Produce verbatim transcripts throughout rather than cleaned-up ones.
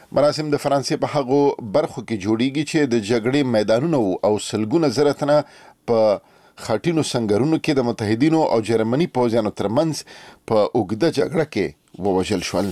مراسم د فرانسې په هغو برخو کې جوړیږي چې د جګړې میدانونه او سلګونه زره تنه په خاټینو سنگرونو کې د متحدینو او جرمني پوځیانو ترمنځ په اوږده جګړه کې ووژل شول.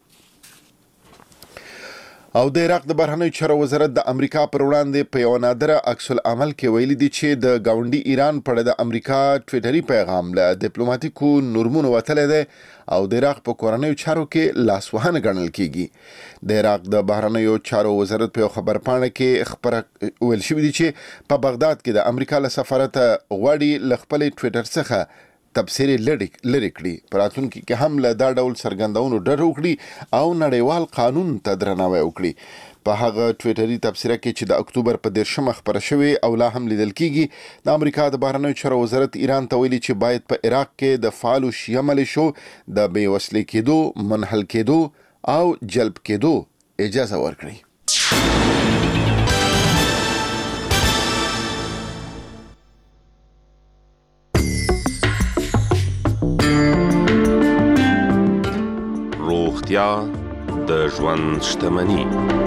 او د عراق د بهرنیو چارو وزارت د امریکا پر وړاندې په یو نادره عکس العمل کې ویلي دي چې د گاونډي ایران په اړه د امریکا ټویټري پیغام له ډیپلوماټیکو نورمونو وتلی دی او د عراق په کورنیو چارو کې لاسوهنه ګڼل کیږي. د عراق د بهرنیو چارو وزارت په خبرپاڼه کې خبره ویل شوې دي چې په بغداد کې د امریکا له سفارت غواړي له خپل ټویټر څخه تبصرې لري کړي، په راتلونکي کې هم له دا ډول څرګندونو ډډه وکړي او نړیوال قانون ته درناوی وکړي. په هغه ټویټري تبصره کې چې د اکتوبر په دیرشمه خبره شوې او لا هم لیدل کیږي، د امریکا د بهرنیو چارو وزارت ایران ته ویلي چې باید په عراق کې د فعالو شیعه ملیشو د بې وسلې کېدو، منحل کېدو او جلب کېدو اجازه ورکړي. روغتیا د ژوند شتمني.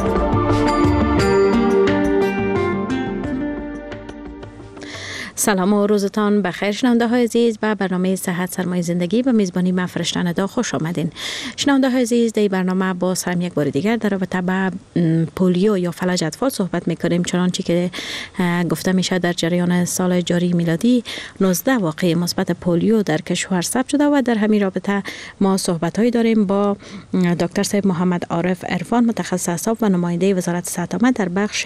سلام و روزتان بخیر شنونده های عزیز، به برنامه صحت سرمایه زندگی به میزبانی من فرشته ندا خوش آمدین. شنونده های عزیز، در برنامه باز هم یک بار دیگر در رابطه با پولیو یا فلج اطفال صحبت میکنیم، چنانچه که گفته میشه در جریان سال جاری میلادی نوزده واقعه مثبت پولیو در کشور ثبت شده و در همین رابطه ما صحبت هایی داریم با دکتر صاحب محمد عارف عرفان، متخصص اعصاب و نماینده وزارت صحت عامه در بخش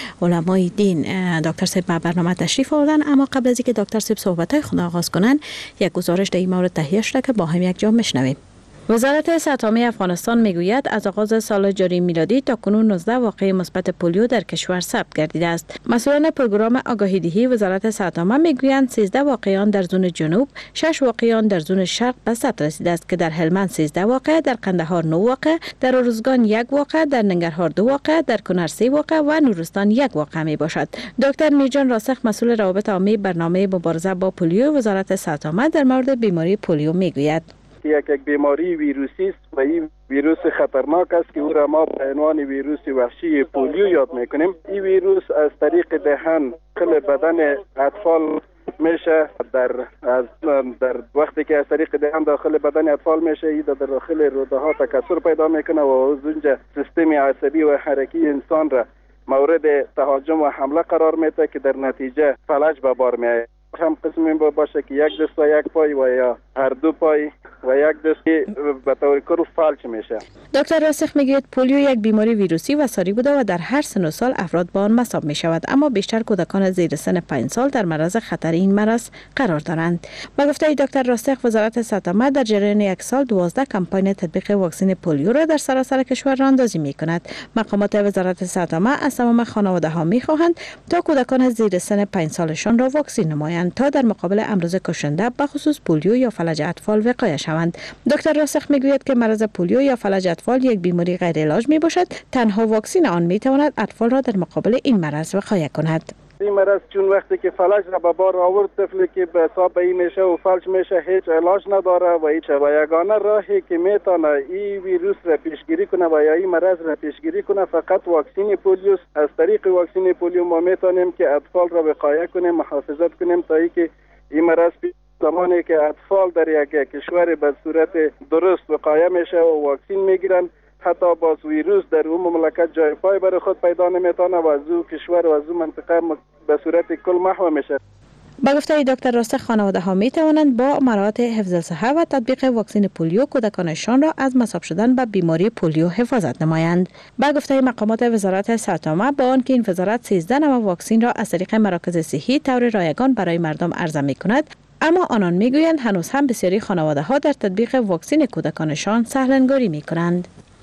علمای دین. دکتر صاحب به برنامه تشریف آوردن، اما قبل از اینکه دکتر صاحب صحبت‌های خود آغاز کنن یک گزارش در این مورد تهیه شده که با هم یک جا میشنویم. وزارت صحت عامه افغانستان میگوید از آغاز سال جاری میلادی تا کنون نوزده واقعه مثبت پولیو در کشور ثبت گردیده است. مسئولان پروگرام آگاهی دهی وزارت صحت عامه میگویند سیزده واقعیان در زون جنوب، شش واقعیان در زون شرق به ثبت رسیده است که در هلمند سیزده واقعه، در قندهار نه واقعه، در ارزگان یک واقعه، در ننگرهار دو واقعه، در کنر سه واقعه و نورستان یک واقعه می باشد. دکتر میرجان راسخ، مسئول روابط عامه برنامه مبارزه با پولیو وزارت صحت عامه، در مورد بیماری پولیو میگوید: یک یک بیماری ویروسی است و این ویروس خطرناک است که او را ما به عنوان ویروس وحشی پولیو یاد میکنیم. این ویروس از طریق دهن داخل بدن اطفال میشه، در از در وقتی که از طریق دهن داخل بدن اطفال میشه، این در داخل روده ها تکثر پیدا میکنه و از اونجا سیستم عصبی و حرکی انسان را مورد تهاجم و حمله قرار میده که در نتیجه فلج به بار میآید. هم قسمی باشه که یک دست و یک پای و یا هر دو پای و یک دستی به طور کل فلج میشه. دکتر راسخ میگوید پولیو یک بیماری ویروسی و ساری بوده و در هر سن و سال افراد با آن مصاب می شود، اما بیشتر کودکان زیر سن پنج سال در معرض خطر این مرض قرار دارند. با گفته دکتر راسخ، وزارت صحت عامه در جریان یک سال دوازده کمپاین تطبیق واکسن پولیو را در سراسر کشور راهاندازی می کند. مقامات وزارت صحت عامه از تمام خانواده ها می خواهند تا کودکان زیر سن پنج سالشان را واکسن نمایند تا در مقابل امراض کشنده به خصوص پولیو یا فلج اطفال وقایه شوند. دکتر راسخ میگوید که مرض پولیو یا فلج اطفال یک بیماری غیر علاج می باشد. تنها واکسن آن می تواند اطفال را در مقابل این مرض وقایه کند. این مرض چون وقتی که فلج را به بار آورد، طفلی که به حساب این میشه و فلج میشه هیچ علاج نداره و هیچ و یگانه راهی که میتونه این ویروس را پیشگیری کنه و یا این مرض را پیشگیری کنه فقط واکسن پولیو. از طریق واکسن پولیو ما میتونیم که اطفال را وقایه کنیم، محافظت کنیم تا اینکه این مرض زمانی که اطفال در یک کشور به صورت درست وقایه میشه و واکسن میگیرن، حتی باز ویروس در اون مملکت جای پای برای خود پیدا نمیتونه و از اون کشور و از اون منطقه به صورت کل محو میشه. با گفته دکتر راسخ، خانواده ها می توانند با مراعات حفظ الصحه و تطبیق واکسن پولیو کودکانشان را از مصاب شدن به بیماری پولیو حفاظت نمایند. با گفته مقامات وزارت صحت عامه، با آنکه این وزارت سیزده نوع واکسن را از طریق مراکز صحی طور رایگان برای مردم عرضه می کند، اما آنان میگویند هنوز هم بسیاری خانواده ها در تطبیق واکسن کودکانشان سهلنگاری می کنند.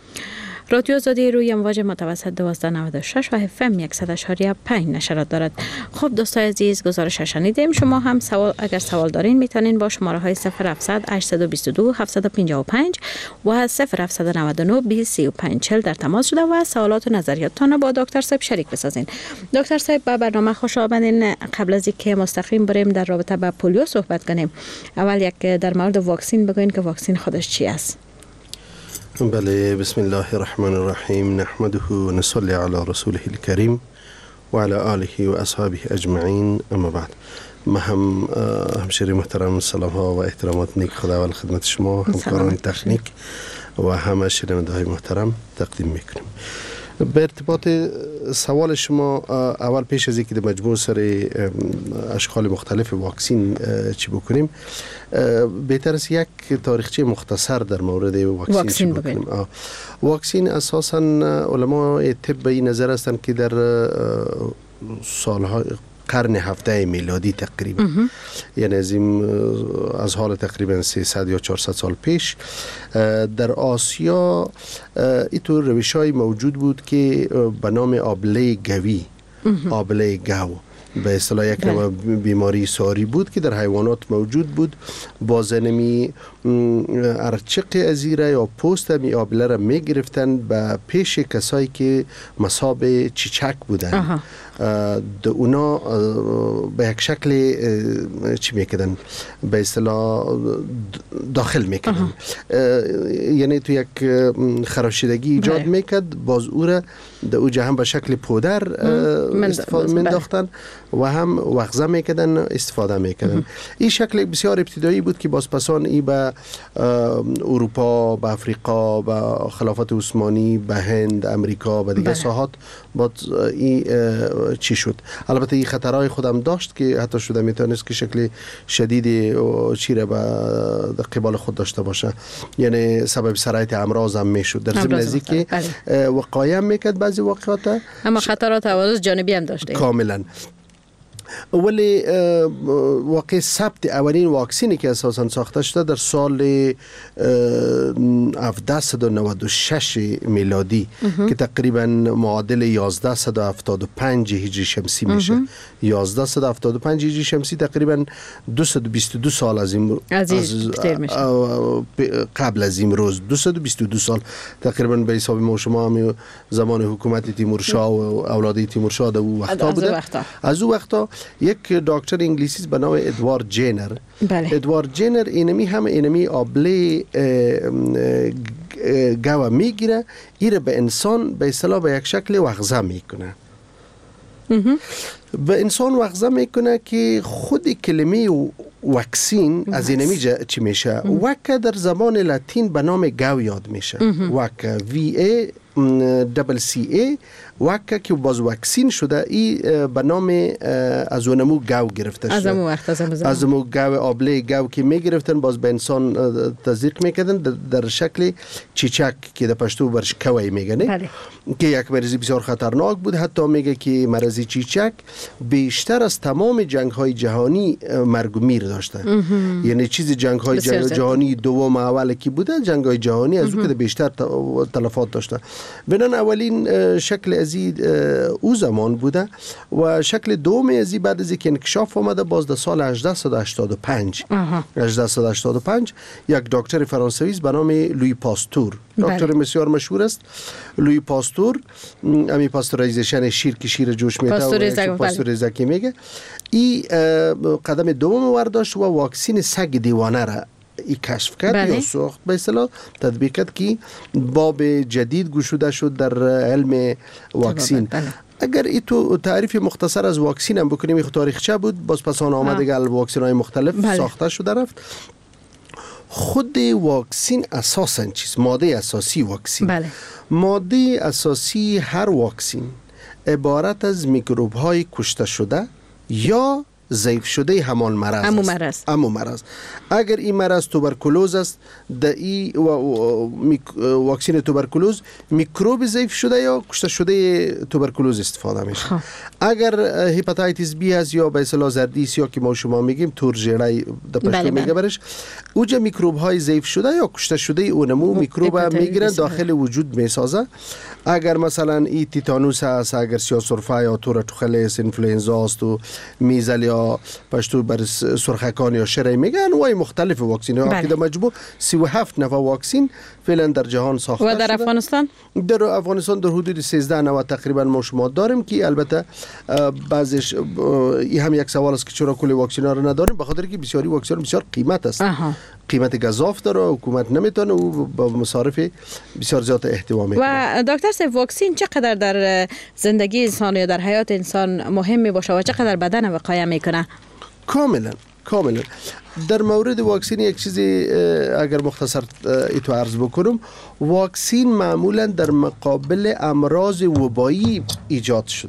رادیو آزادی روی امواج متوسط دوازده نود و شش و اف ام صد و یک و پنج نشرات دارد. خب دوستای عزیز، گزارش شنیدیم. شما هم سوال اگر سوال دارین میتونین با شماره های صفر هفتصد هشتصد و بیست و دو هفتصد و پنجاه و پنج و صفر هفتصد و نود و نه بیست سی و پنج چهل در تماس شده و سوالات و نظریاتتان با دکتر صاحب شریک بسازین. دکتر صاحب، با برنامه خوش آمدین. قبل از اینکه مستقیم بریم در رابطه با پولیو صحبت کنیم، اول یک در مورد واکسن بگوین که واکسن خودش چی است؟ بله، بسم الله الرحمن الرحیم، نحمده و نصلی علی رسوله الکریم و علی آله و اصحابه اجمعین، اما بعد. ما هم همشهری محترم سلام ها و احترامات نیک خداوند خدمت شما همکاران تکنیک و همه شنونده های محترم تقدیم میکنیم. به ارتباط سوال شما، اول پیش از اینکه در مجموع سر اشکال مختلف واکسین چی بکنیم، بهتر است یک تاریخچه مختصر در مورد واکسین, واکسین چی بکنیم. آه. واکسین اساساً علماء طب به این نظر هستند که در سالهای قرن هفده میلادی تقریبا، یعنی از این از حال تقریبا سیصد یا چهارصد سال پیش در آسیا اینطور روش‌های موجود بود که به نام آبله گوی، آبله گو به اصطلاح یک نوع بیماری ساری بود که در حیوانات موجود بود. بازنمی ارچق ازیره یا پوست می آبله را می گرفتن به پیش کسایی که مصاب چیچک بودن. د اونا به یک شکل چی میکردن، به اصطلاح داخل میکردن، یعنی تو یک خراشیدگی ایجاد میکرد، باز او را در او هم به شکل پودر استفاده مینداختن و هم وغزه میکردن استفاده میکردن. این شکل بسیار ابتدایی بود که باز پسان ای به اروپا، به افریقا، به خلافت عثمانی، به هند، امریکا و دیگر ساحات باز این چی شد. البته این خطرهای خودم داشت که حتی شده میتونست که شکل شدید چی را به قبال خود داشته باشه، یعنی سبب سرایت امراض هم میشد. در ضمن ازی که وقایع میکرد بعضی واقعات، اما خطرات عوارض جانبی هم داشته کاملا. ولی واقع ثبت اولین واکسینی که اساساً ساخته شده در سال هفتصد و نود و شش میلادی که تقریباً معادل یازده هفتاد و پنج هجری شمسی میشه. یازده هفتاد و پنج هجری شمسی تقریباً دویست و بیست و دو سال از این از قبل از این روز، دویست و بیست و دو سال تقریباً به حساب ما شما هم زمان حکومت تیمورشاه و اولاد تیمورشاه در اون وقتا بوده. از اون وقتا یک دکتر انگلیسی به نام ادوارد جینر، بله. ادوارد جینر اینمی هم اینمی آبله گاو میگیره، ایره به انسان به اصطلاح به یک شکل وغزه میکنه. به انسان وغزه میکنه که خود کلمه واکسین از اینمی چی میشه؟ وکا در زبان لاتین به نام گاو یاد میشه. وکا وی ای دبل سی ای وکا که باز واکسین شده، ای به نام از اونمو گاو گرفته شده. از امو وقت از امو از امو گاو آبله گاو که میگرفتن باز به انسان تزریق میکردن در شکل چیچک که در پشتو برش کوی میگنه، بله. که یک مرضی بسیار خطرناک بود. حتی میگه که مرض چیچک بیشتر از تمام جنگ های جهانی مرگ و میر داشته. یعنی چیزی جنگ های جهانی دوم اول که بوده، جنگ های جهانی از او که بیشتر تلفات داشته. بنان اولین شکل ازی او زمان بوده و شکل دوم ازی بعد از اینکه انکشاف آمده باز در سال هجده هشتاد و پنج هجده هشتاد و پنج یک دکتر فرانسوی به نام لوی پاستور، دکتر بسیار مشهور است. لوی پاستور امی پاستوریزیشن شیر که شیر جوش میده و پاستوریزه که میگه، این قدم دوم ورداشت و واکسین سگ دیوانه را ای کشف کرد، بله. یا ساخت به اصطلاح تطبیق کرد که باب جدید گشوده شد در علم واکسین. بله. اگر ای تو تعریف مختصر از واکسین هم بکنیم، این تاریخچه بود، باز پس آن آمده گل واکسین های مختلف، بله. ساخته شده رفت. خود واکسین اساساً چیز ماده اساسی واکسین، بله. ماده اساسی هر واکسین عبارت از میکروب های کشته شده یا ضعیف شده همان مرض همون است. مرض. همون مرض. اگر این مرض توبرکولوز است، در این واکسین توبرکولوز میکروب ضعیف شده یا کشته شده توبرکولوز استفاده میشه. خواه. اگر هپاتیتیس بی است یا به اصطلاح زردیس یا که ما شما میگیم تور ژیره در پشتو میگه برش، اوجا میکروب های ضعیف شده یا کشته شده اونمو میکروب میگیرن داخل وجود میسازه. اگر مثلا ای تیتانوس است، اگر سیاه‌سرفه یا تور توخلس، انفلوئنزا است و میزل یا پشتو بر سرخکان یا شری میگن و مختلف واکسین ها که در مجموع سی و هفت نوع واکسین فعلا در جهان ساخته شده. و در افغانستان در افغانستان در حدود سیزده نوع تقریبا ما شما داریم که البته بعضیش این هم یک سوال است که چرا کل واکسین ها رو نداریم، بخاطر که بسیاری واکسین بسیار قیمت است. قیمت گزاف داره، حکومت نمیتونه او با مصارف بسیار زیاد احتوا میکنه. و دکتر صاحب واکسین چقدر در زندگی انسان یا در حیات انسان مهم می باشه و چقدر بدن وقایه میکنه؟ کاملا کاملا. در مورد واکسین یک چیزی اگر مختصر ایتو عرض بکنم، واکسین معمولا در مقابل امراض وبایی ایجاد شده.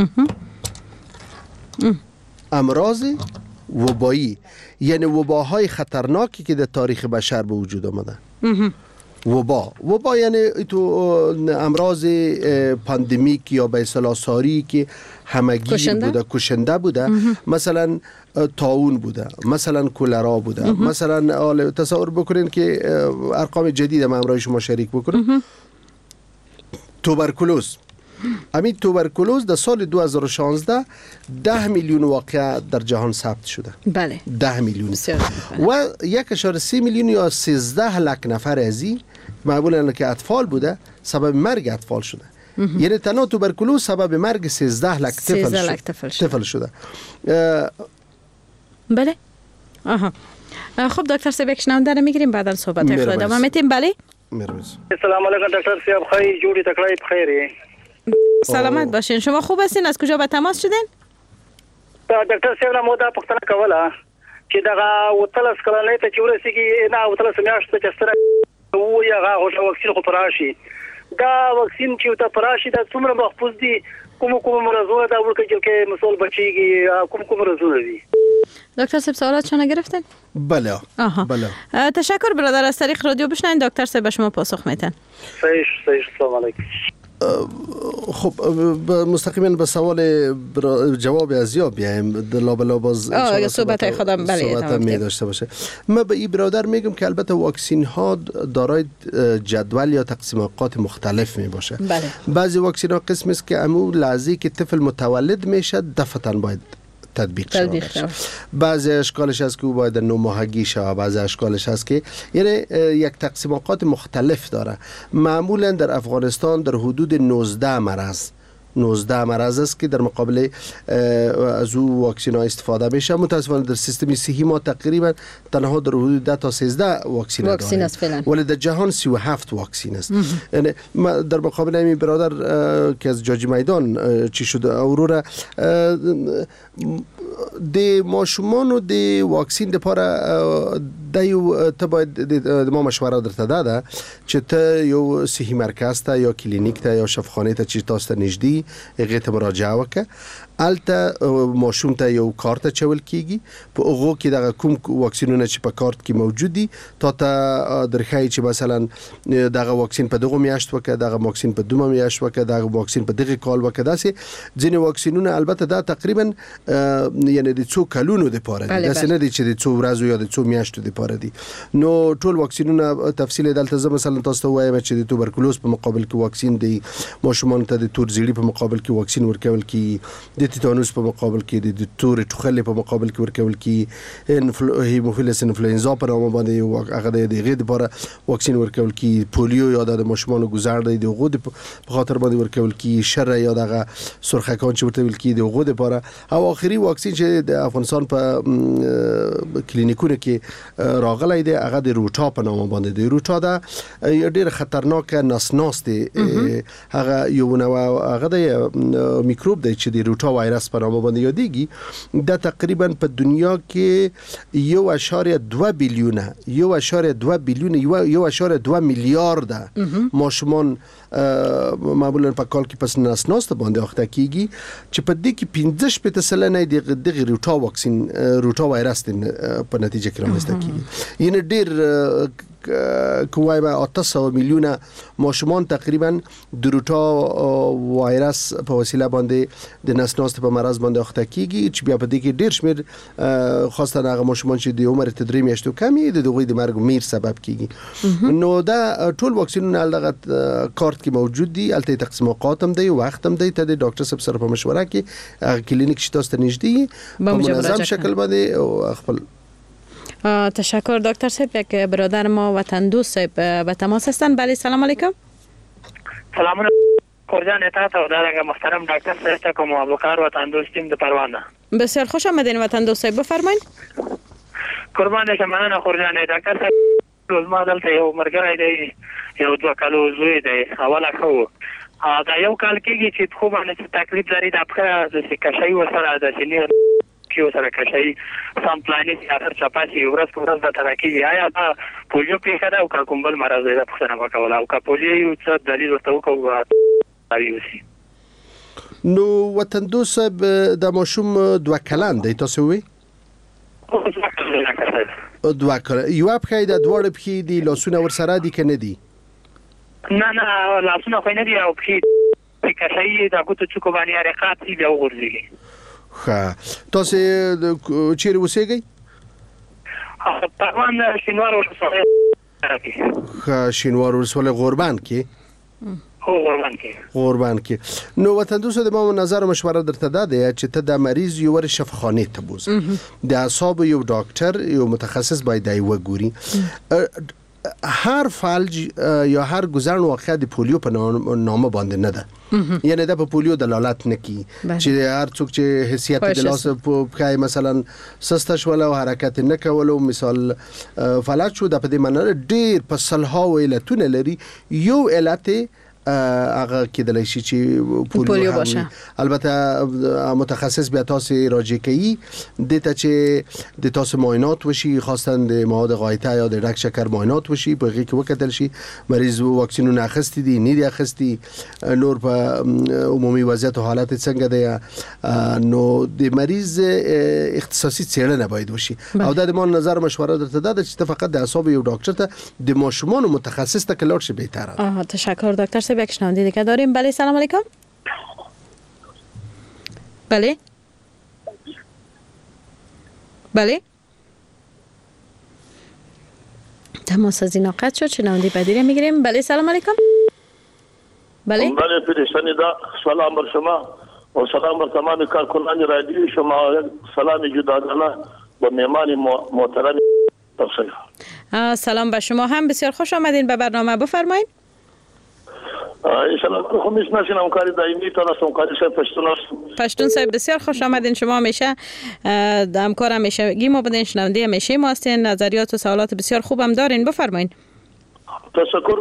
امراض وبایی یعنی وباهای خطرناکی که در تاریخ بشر به وجود آمده. وبا وبا یعنی تو امراض پاندمیک یا به اصطلاح ساری که همگیر بوده، کشنده بوده. مثلا طاعون بوده، مثلا کولرا بوده، مثلا تصور بکنین که ارقام جدید ما امروز شما شریک بکنم، توبرکولوز. همین توبرکولوز در سال دو هزار و شانزده ده میلیون واقعه در جهان ثبت شده. بله. ده میلیون. و یک اشاره سی میلیون یا سیزده لک نفر ازی معمولا که اطفال بوده سبب مرگ اطفال شده. یعنی تنها توبرکولوز سبب مرگ سیزده لک طفل شده. شده. بله. آها. خب دکتر صاحب یک شنونده رو میگیریم بعدا صحبت خود ادامه میدیم. بله. سلام علیکم دکتر صاحب، خیلی جوری تکلای بخیری. سلامت باشین. شما خوب هستین؟ از کجا به تماس شدین؟ دکتر صاحب مو دا پختنه کوله چې دغه وتلس کلنې ته چې ورسیږي نه وتلس میاشتې چې ستره و یغه واکسین خو پراشي. دا واکسین چې ته پراشي دا څومره محفوظ دي؟ کوم کوم مرزونه دا ورکه چې مسئول بچيږي کوم کوم مرزونه دي؟ دکتر صاحب سوالات شما گرفتن؟ بله. آها. بله. تشکر برادر، از طریق رادیو بشنوین دکتر صاحب به شما پاسخ میدن. صحیح صحیح. سلام علیکم. خب مستقیما به سوال جواب از یا بیایم لابلا باز صحبت خودم بله می داشته باشه. من به این برادر میگم که البته واکسین ها دارای جدول یا تقسیم اوقات مختلف می باشه. بله. بعضی واکسین ها قسم است که امو لحظه که طفل متولد میشه دفعتاً باید تطبیق شود. بعضی اشکالش هست که او باید نو ماهگی شود، بعضی اشکالش هست که یعنی یک تقسیم اوقات مختلف داره. معمولا در افغانستان در حدود نوزده مرض نوزده مرض است که در مقابل از او واکسین ها استفاده میشه. متاسفانه در سیستم صحی ما تقریبا تنها در حدود ده تا سیزده واکسین واکسین است فعلا، ولی در جهان سی و هفت واکسین است. یعنی در مقابل این برادر که از جاجی میدان چی شده اورورا د ماشومان و د واکسین د پاره د یو ته باید د ما مشوره درته ده چې ته یو صحي مرکز ته یا کلینیک ته یا شفاخانه ته چې تاسو ته نږدې هغه ته مراجعه وکړه. الته ماشوم ته یو کارت چول کیږي په هغه کې دغه کوم واکسینونه چې په کارت کې موجود دي تا ته درخای چې مثلا دغه واکسین په دغه میاشت وکړه، دغه واکسین په دومره میاشت وکړه، دغه واکسین په دغه کال وکړه. داسې ځینې واکسینونه البته دا تقریبا یعنی د څو کلونو لپاره دي، داسې نه دي چې د څو ورځو یا د څو میاشتو لپاره دي. نو ټول واکسینونه تفصیل دلته زه مثلا تاسو ته وایم چې د توبرکلوز په مقابل کې واکسین دی، ماشومان ته د تور زیړي په مقابل کې واکسین ورکول کی، د تیتانوس په مقابل کې د تور ټوخلې په مقابل کې ورکول کی، هیموفیلس انفلوئنزا په نامه باندې هغه د دغه لپاره واکسین ورکول کی، پولیو یا د ماشومان ګزار دی دغه په خاطر باندې ورکول کی، شر یا دغه سرخکان چې ورته ویل کی دغه لپاره. او اخري واکسین چې د افغانستان په کلینیکونو کې راغلی دی هغه د روټا په نامه باندې دی. روټا دا ډېر خطرناک نسناس دی، هغه یو نوع هغه د میکروب دی چې د روټا وایرس په نامه باندې یادېږي. دا تقریبا په دنیا کې یو اشاریه دوه بیلیونه یو اشاریه دوه بیلیونه یو اشاریه دوه میلیارد ماشومان معمولا په کال کې پس نسناس ته باندې اخته کیږي چې په دې کې پنځه شپږ سلنه د دغه روټا واکسین روټا وایرس په نتیجه کې رامنځته کیږي. یعنی ډېر کوای به اته میلیونه ماشومان تقریبا د روټا وایرس په وسیله باندې د نسناس په مرض باندې اخته کیږي چې بیا په دې کې ډېر شمېر خاصه هغه ماشومان چې د عمر تدری میاشتو کمی د دغوی د مرګ میر سبب کیږي. نو دا ټول واکسینونه دغه کارت کې موجود دي، البته تقسیم اوقات هم دی، وخت هم دی، ته د ډاکټر صاحب سره په مشوره کې کلینیک چې تاسو ته نږدې په منظم شکل باندې خپل. تشکر دکتر صاحب. یک برادر ما وطن دوست صاحب به تماس هستن. بله سلام علیکم. سلام علیکم قرجان اطاعت و دارنگه محترم دکتر صاحب تکم و ابوکار وطن دوستیم در پروانه. بسیار خوش آمدین وطن دوست صاحب، بفرمایید. قربان شم مننه خورجان ډاکټر صاحب روز ما دلته یو مرګرای دی یو دوه کالو زوی دی اوله خو دا یو کال کېږي چې خو باندې تکلیف لري د اپخه د کشای وسره د سینې کیو سره کشای سم پلانې اخر چپاسي ورځ په ورځ د ترکیږي آیا دا پولیو پیښه ده او کوم بل مرض دی په څه نه وکول او کا پولیو یو څه دلیل ورته وکړو. نو وطن دوست د ماشوم دوه کلن دی تاسو وی دوه کلن یو په د دوړ په دی لاسونه ور سره دي کنه دي نه نه لاسونه خو نه دي او په کشای دا ګوتو چکو باندې حرکت دی او ورځي. ها تاسو چیرې اوسېږئ؟ پروان شینوار ولسوالۍ. ها شینوار ولسوالۍ غوربند کې. هو غوربند کې. غوربند کې. نو وطن دوست د ما نظر او مشوره درته ده چې ته د مریض یو ور شفاخانه ته بوز. د اعصاب یو ډاکټر یو متخصص باید دی وګوري. هر فلج یا هر گذرن واقع د پولیو په نامه باندې نه ده یعنی د په پولیو دلالت نه کی چې هر څوک چې حیثیت د لاس په مثلا سسته شول او حرکت نه کول او مثال فلج شو د په دې معنی ډیر په صلها ویلتونه لري یو علت هغه کېدلی شي چې پولیو باشه. البته متخصص بیا تاسو راجع کوي د ته چې د تاسو معاینات وشي خاصه د مواد غایطه یا د رگ شکر معاینات وشي په هغه کې وکتل شي مریض واکسینونه اخیستی دي نه دي اخیستی نور په عمومي وضعیت او حالت څنګه دی نو د مریض اختصاصي څېړنه باید وشي او د ما نظر مشوره درته ده چې فقط د اعصاب یو ډاکټر ته د ماشومان متخصص ته کلاړ شي بهتره. آها تشکر دکتر صاحب. یک شنونده دیگه داریم. بله سلام علیکم. بله بله تماس از اینا قطع شد. شنونده بعدی میگیریم. بله سلام علیکم. بله بله پریشانی دا سلام بر شما و سلام بر تمام کارکنان رادیو شما سلام جداگانه با مهمان محترم تفسیر. سلام به شما هم بسیار خوش آمدین به برنامه. بفرمایید. ان شاء الله خو میش نشین همکاری دائمی تاسو همکاری صاحب پشتون پشتون صاحب بسیار خوش آمدین. شما همیشه د همکار همیشگی ما بودین شنونده همیشه ما هستین نظریات و سوالات بسیار خوبم دارین. بفرمایید. تشکر.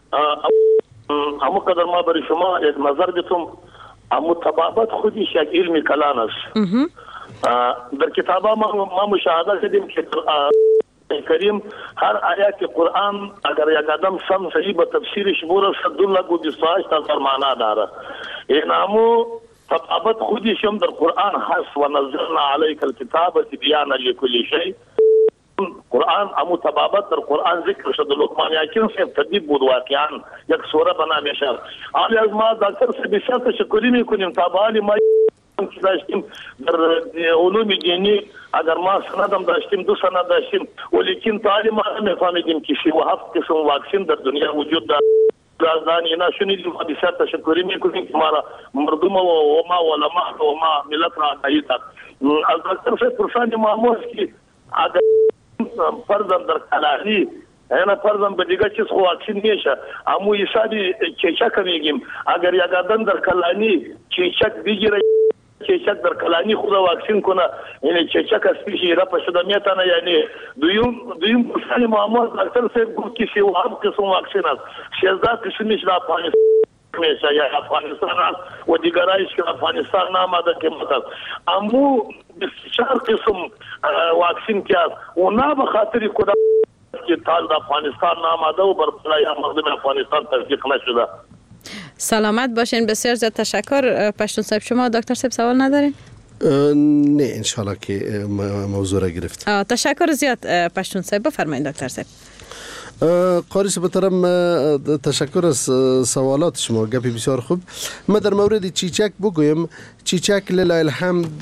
اما قدر ما برای شما یک نظر بدم اما طبابت خودش یک علم کلان است. در کتابا ما ما مشاهده کردیم که کریم هر آیات قرآن اگر یک آدم سم صحیح به تفسیرش بوره صدالله گو بیست و هشت هزار معنا داره. این همو طبابت خودش هم در قرآن هست و نزلنا علیک الکتاب تبیانا لکل شیء. قرآن همو طبابت در قرآن ذکر شد. لقمان حکیم صاحب تدبیر بود واقعا یک سوره بنا میشه. علی از ما دکتر صاحب بسیار تشکری میکنیم تا به حال ما داشتیم در علوم دینی اگر ما سندم داشتیم دو سند داشتیم ولیکن تعلیم ما نفهمیدیم که سی و هفت قسم واکسین در دنیا وجود دارد. رازدان اینا شنیدیم و بسیار تشکری میکنیم که ما مردم و ما علماء و ما ملت را آگاهی داد. از دکتر صاحب پرسان معمول که اگر فرضاً در کلاهی اینا فرضاً به دیگه چیز خو واکسین میشه امو حسابی چیچک میگیم اگر یک آدم در کلانی چیچک بگیره چیچک در کلانی خود واکسین کنه یعنی چیچک اسپیشی رفع شده میتونه یعنی دویم دویم پرسان معمول دکتر صاحب گفت که سی و هفت قسم واکسین است شازده قسمش در افغانستان میشه یا افغانستان است و دیگرایش که افغانستان نامده که مثلا امو بسیار قسم واکسین که است و نه به خاطر کدام که تال در افغانستان نامده و بر پلای مردم افغانستان تصدیق نشده. سلامت باشین. بسیار زیاد تشکر. پشتون صاحب شما دکتر صاحب سوال ندارین؟ نه انشالله که موضوع را گرفت. تشکر زیاد پشتون صاحب. بفرمایید دکتر صاحب. قاری محترم تشکر از سوالات شما. گپی بسیار خوب. ما در مورد چیچک بگویم. چیچک لله الحمد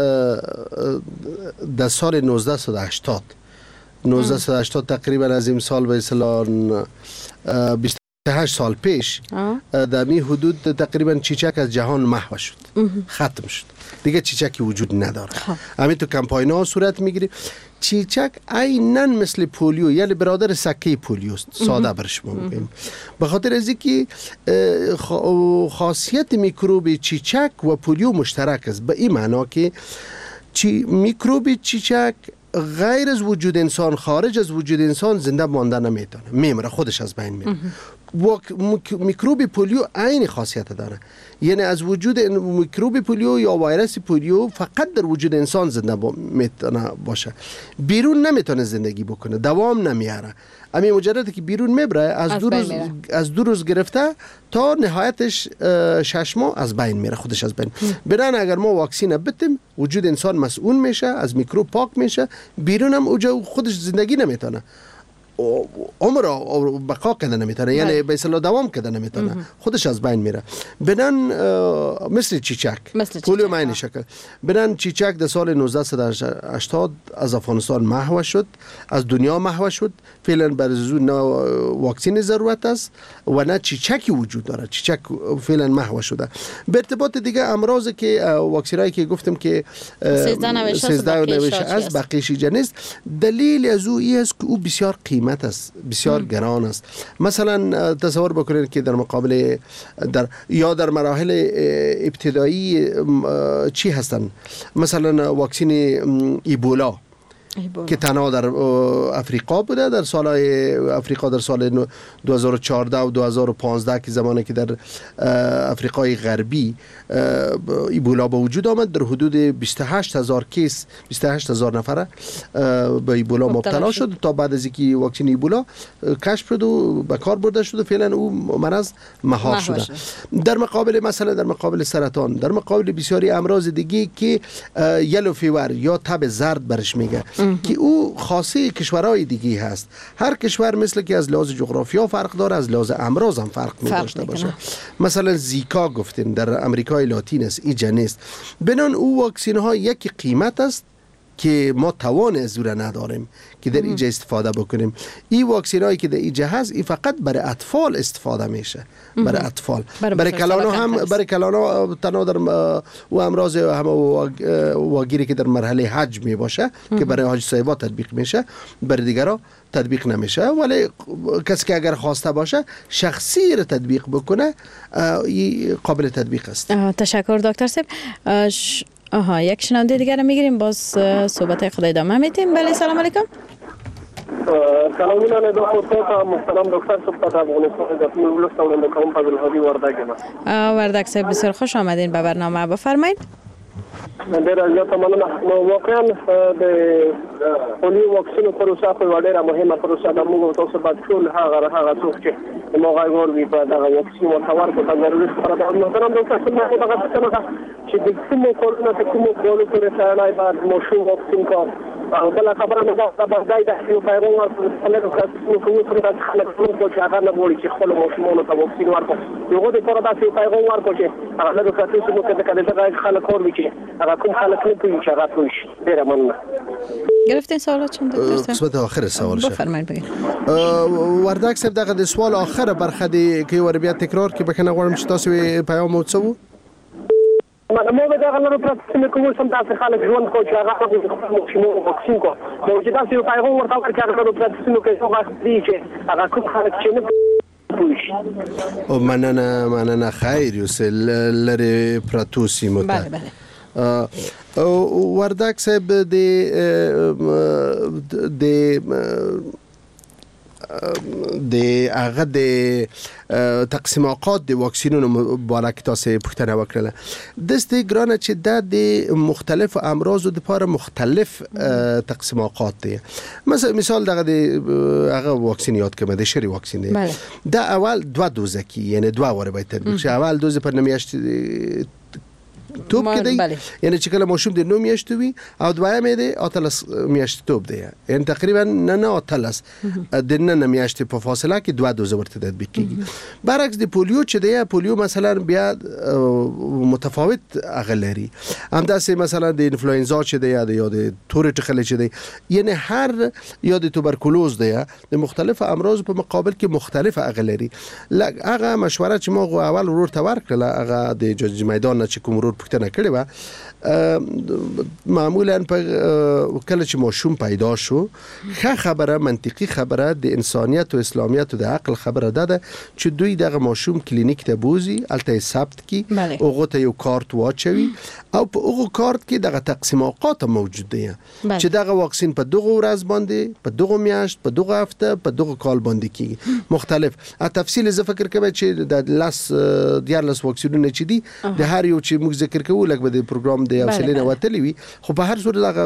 در سال نوزده و هشتاد نوزده و هشتاد تقریبا از این سال به اصطلاح بیست و هشت سال پیش در می حدود تقریبا چیچک از جهان محو شد، ختم شد، دیگه چیچکی وجود نداره. همین تو کمپاین ها صورت میگیره. چیچک عیناً مثل پولیو، یعنی برادر سکه پولیوست، ساده برش میگیم. به خاطر از اینکه خاصیت میکروب چیچک و پولیو مشترک است، به این معنا که چی میکروب چیچک غیر از وجود انسان، خارج از وجود انسان زنده مانده نمیتونه، میمره، خودش از بین میره. میکروب پولیو عین خاصیت داره، یعنی از وجود میکروب پولیو یا ویروس پولیو فقط در وجود انسان زنده میتونه باشه، بیرون نمیتونه زندگی بکنه، دوام نمیاره. امی مجرد که بیرون میبره از, از دو روز از دو روز گرفته تا نهایتش شش ماه از بین میره، خودش از بین. برن اگر ما واکسین بتیم وجود انسان مسئول میشه، از میکروب پاک میشه، بیرون هم اوجا خودش زندگی نمیتونه، عمر و بقا کده نمیتونه، یعنی به اصطلاح دوام کده نمیتونه، خودش از بین میره. بنان مثل چیچک، پولیو ماین شکل. بنان چیچک در سال نوزده هشتاد از افغانستان محو شد، از دنیا محو شد. فعلا برای نه واکسین ضرورت است و نه چیچکی وجود داره، چیچک فعلا محو شده. به ارتباط دیگه امراضی که واکسینایی که گفتم که سیزده نوشته از بقیه جنس، دلیل از او این است که او بسیار قیمت است، بسیار گران است. مثلا تصور بکنید که در مقابل در یا در مراحل ابتدایی چی هستن، مثلا واکسین ایبولا که تنها در افریقا بوده، در سالهای افریقا در سال دو هزار و چهارده و دو هزار و پانزده که زمانی که در افریقای غربی ایبولا به وجود آمد، در حدود بیست و هشت هزار کیس، بیست و هشت هزار نفره به ایبولا مبتلا شد تا بعد از اینکه واکسن ایبولا کشف شد و به کار برده شد، فعلا او مرض مهار شده. در مقابل مثلا در مقابل سرطان، در مقابل بسیاری امراض دیگه که یلو فیور یا تب زرد برش میگه که او خاصه کشورهای دیگه هست. هر کشور مثل که از لحاظ جغرافیا فرق داره، از لحاظ امراض هم فرق می داشته باشه. مثلا زیکا گفتین در امریکای لاتین است، این جنس. بنان او واکسین ها یک قیمت است که ما توان از او را نداریم که در اینجا استفاده بکنیم. این واکسین هایی که در اینجا هست این فقط برای اطفال استفاده میشه، برای اطفال. برای کلانا هم برای کلانا تنها در و امراض هم واگیری که در مرحله حج می باشه که برای حاج صاحبا تطبیق میشه، برای دیگرها تطبیق نمیشه. ولی کسی که اگر خواسته باشه شخصی را تطبیق بکنه قابل تطبیق است. تشکر دکتر صاحب. آها، یک شنونده دیگر رو میگیریم، باز صحبت خود ادامه میدیم. بله، سلام علیکم. سلام علیکم دکتر. سلام دکتر صحبت افغانستان از بلوچستان کوم فضل هادی وردک ما. وردک صاحب بسیار خوش آمدین به برنامه، بفرمایید. ډېر زیاته مننه. نو واقعا د پولیو واکسین پروسه په ډېره مهمه پروسه ده. موږ تاسو باید ټول هغه هغه څوک چې موږ غواړو په دغه واکسین ورته ورکړو ته ضروري خبره ده. محترم ډاکټر صاحب، دغه څه چې د کومو کولونو ته کومو کولو کې رسالای بعد ماشوم واکسین کا او بل خبره نه ده. باید د یو پیغام ورسره کوو کوو چې خلک ټول چې هغه نه وړي چې خپل ماشومانو ته واکسین ورکړي. یو د پاره داسې پیغام ورکړي چې هغه د کاتو څخه د کله دغه خلک وروي چې کوم خلک نه پوهیږي چې هغه پوهیږي. ډېره مننه. گرفتین سوالاتون دکتر صاحب؟ قسمت آخر سوالش بفرمایید بگید. وردک صاحب دغه د سوال آخر برخه دی که ور بیا تکرار کې بکنه غواړم چې تاسو پیغام مو څه وو؟ ما به دغه لپاره پراتسمه کوم سم تاسو خلک ژوند کو چې هغه خپل شمو واکسین کو. نو چې تاسو پیغام ورته ورکړئ هغه پراتسمه کوي هغه دی چې هغه کوم خلک چې نه او مننه مننه خیر یوسل لری پراتوسی مت. بله بله. وردک صاحب د د د هغه د تقسیم اوقات د واکسینونو مبارک تاسو پوښتنه وکړه. دسته ګرانه چې د مختلف امراض د لپاره مختلف تقسیم اوقات دي. مثلا مثال دغه د هغه واکسین یاد کړم د شری واکسین دی. دا اول دوه دوزه کی، یعنی دوه واره باید تطبیق شي. اول دوزه په نمیاشت توپ کې دی، یعنی چې کله ماشوم د نو میاشتې وي، او دویم دی اتلس میاشتې توپ دی، یعنی تقریبا نه نه اتلس د نه نه میاشتې په فاصله کې دوه دوزه ورته تطبیق کیږي. برعکس د پولیو چې دی، پولیو مثلا بیا متفاوت هغه لري. همداسې مثلا د انفلوئنزا چې دی یا د تور ټخلې چې دی، یعنی هر یا د توبرکولوز دی، د مختلف امراض په مقابل کې مختلف هغه لري. هغه مشوره چې ما اول ورور ته ورکړله، هغه د جج میدان نه چې کوم ورور پوښتنه لیکنه کړې وه معمولا په کله چې ماشوم پیدا شو ښه خبره منطقي خبره د انسانیت او اسلامیت او د عقل خبره ده ده چې دوی دغه ماشوم کلینیک ته بوزي هلته یې ثبت کړي هغو ته یو کارت واچوي او په هغو کارت کې دغه تقسیم اوقات موجود دی چې دغه واکسین په دغه ورځ باندې په دغه میاشت په دغه هفته په دغه کال باندې کیږي مختلف تفصیل زه فکر کوم چې د لاس دیارلس واکسینونه چې دي د هر یو چې موږ ذکر کوو لکه به د پروګرام د حوصله نه وتلی وي خو په هر صورت دغه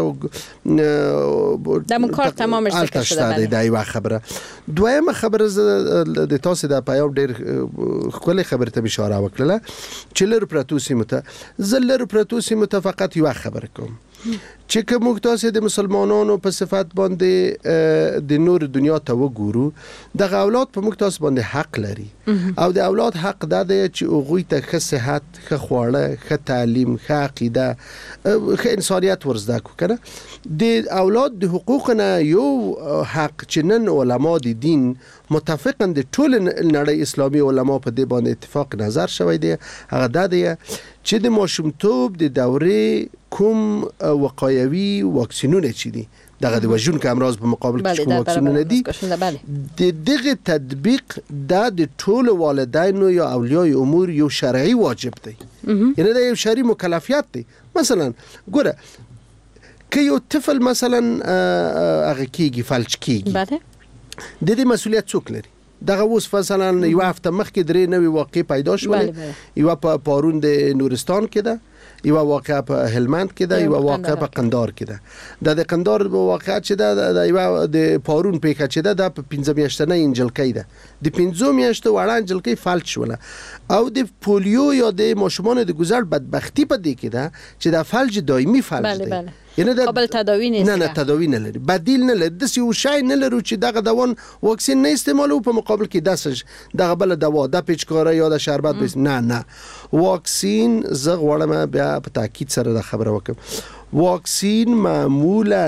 د مون کار تمام شته شته دا یو خبره دویمه خبره د تاسو د پیام ډیر خپل خبره ته اشاره وکړه چې لر پروتوسی مت زلر پروتوسی مت فقط یو خبره کوم چې کوم تاسو د مسلمانانو په صفات باندې د نور دنیا ته وګورو د اولاد په موږ تاسو باندې حق لري او د اولاد حق دا دی چې هغه ته ښه صحت ښه خواړه ښه تعلیم ښه عقیده ښه انسانیت ورزده کړه د اولاد د حقوقنا یو حق چې نن علما د دین متفقاً د ټول نړۍ اسلامي علما په دې باندې اتفاق نظر شوی دی هغه دا دی چې د ماشومتوب د دورې کوم وقایوي واکسینونه چې دي دغه د وژونکو امراض په مقابل کې کوم واکسینونه دي د دغه تطبیق دا د ټول والدینو یا اولیاء امور یو شرعي واجب دی یعنی دا یو شرعي مکلفیت دی مثلا ګوره که یو طفل مثلا هغه کیږي فلج کیږي د دې مسؤلیت څوک لري دغه اوس مثلا یو هفته مخکې درې نوې واقع پیدا شولې یو په پارون د نورستان کې ده یو واقع په هلمند کې ده یو واقع په قندار کې ده د قندار واقع چې ده د یو د پارون پیښه چې ده د پنځه میاشتنۍ انجلکۍ ده د پنځه میاشتو وړه انجلکۍ فلج شوله او د پولیو یا د ماشومان د گذر بدبختی په دې کې ده چې د فلج دایمي فلج دی یعنی د قابل تداوی نیست نه نه تداوی نه لري بدیل نه لري د یو شای نه لري چې دغه دوان واکسین نه استعمالو په مقابل کې داسج دغه بل دوا د پیچکاره یا د شربت بس نه نه واکسین زغ وړم بیا په تاکید سره د خبره وکم واکسین معمولا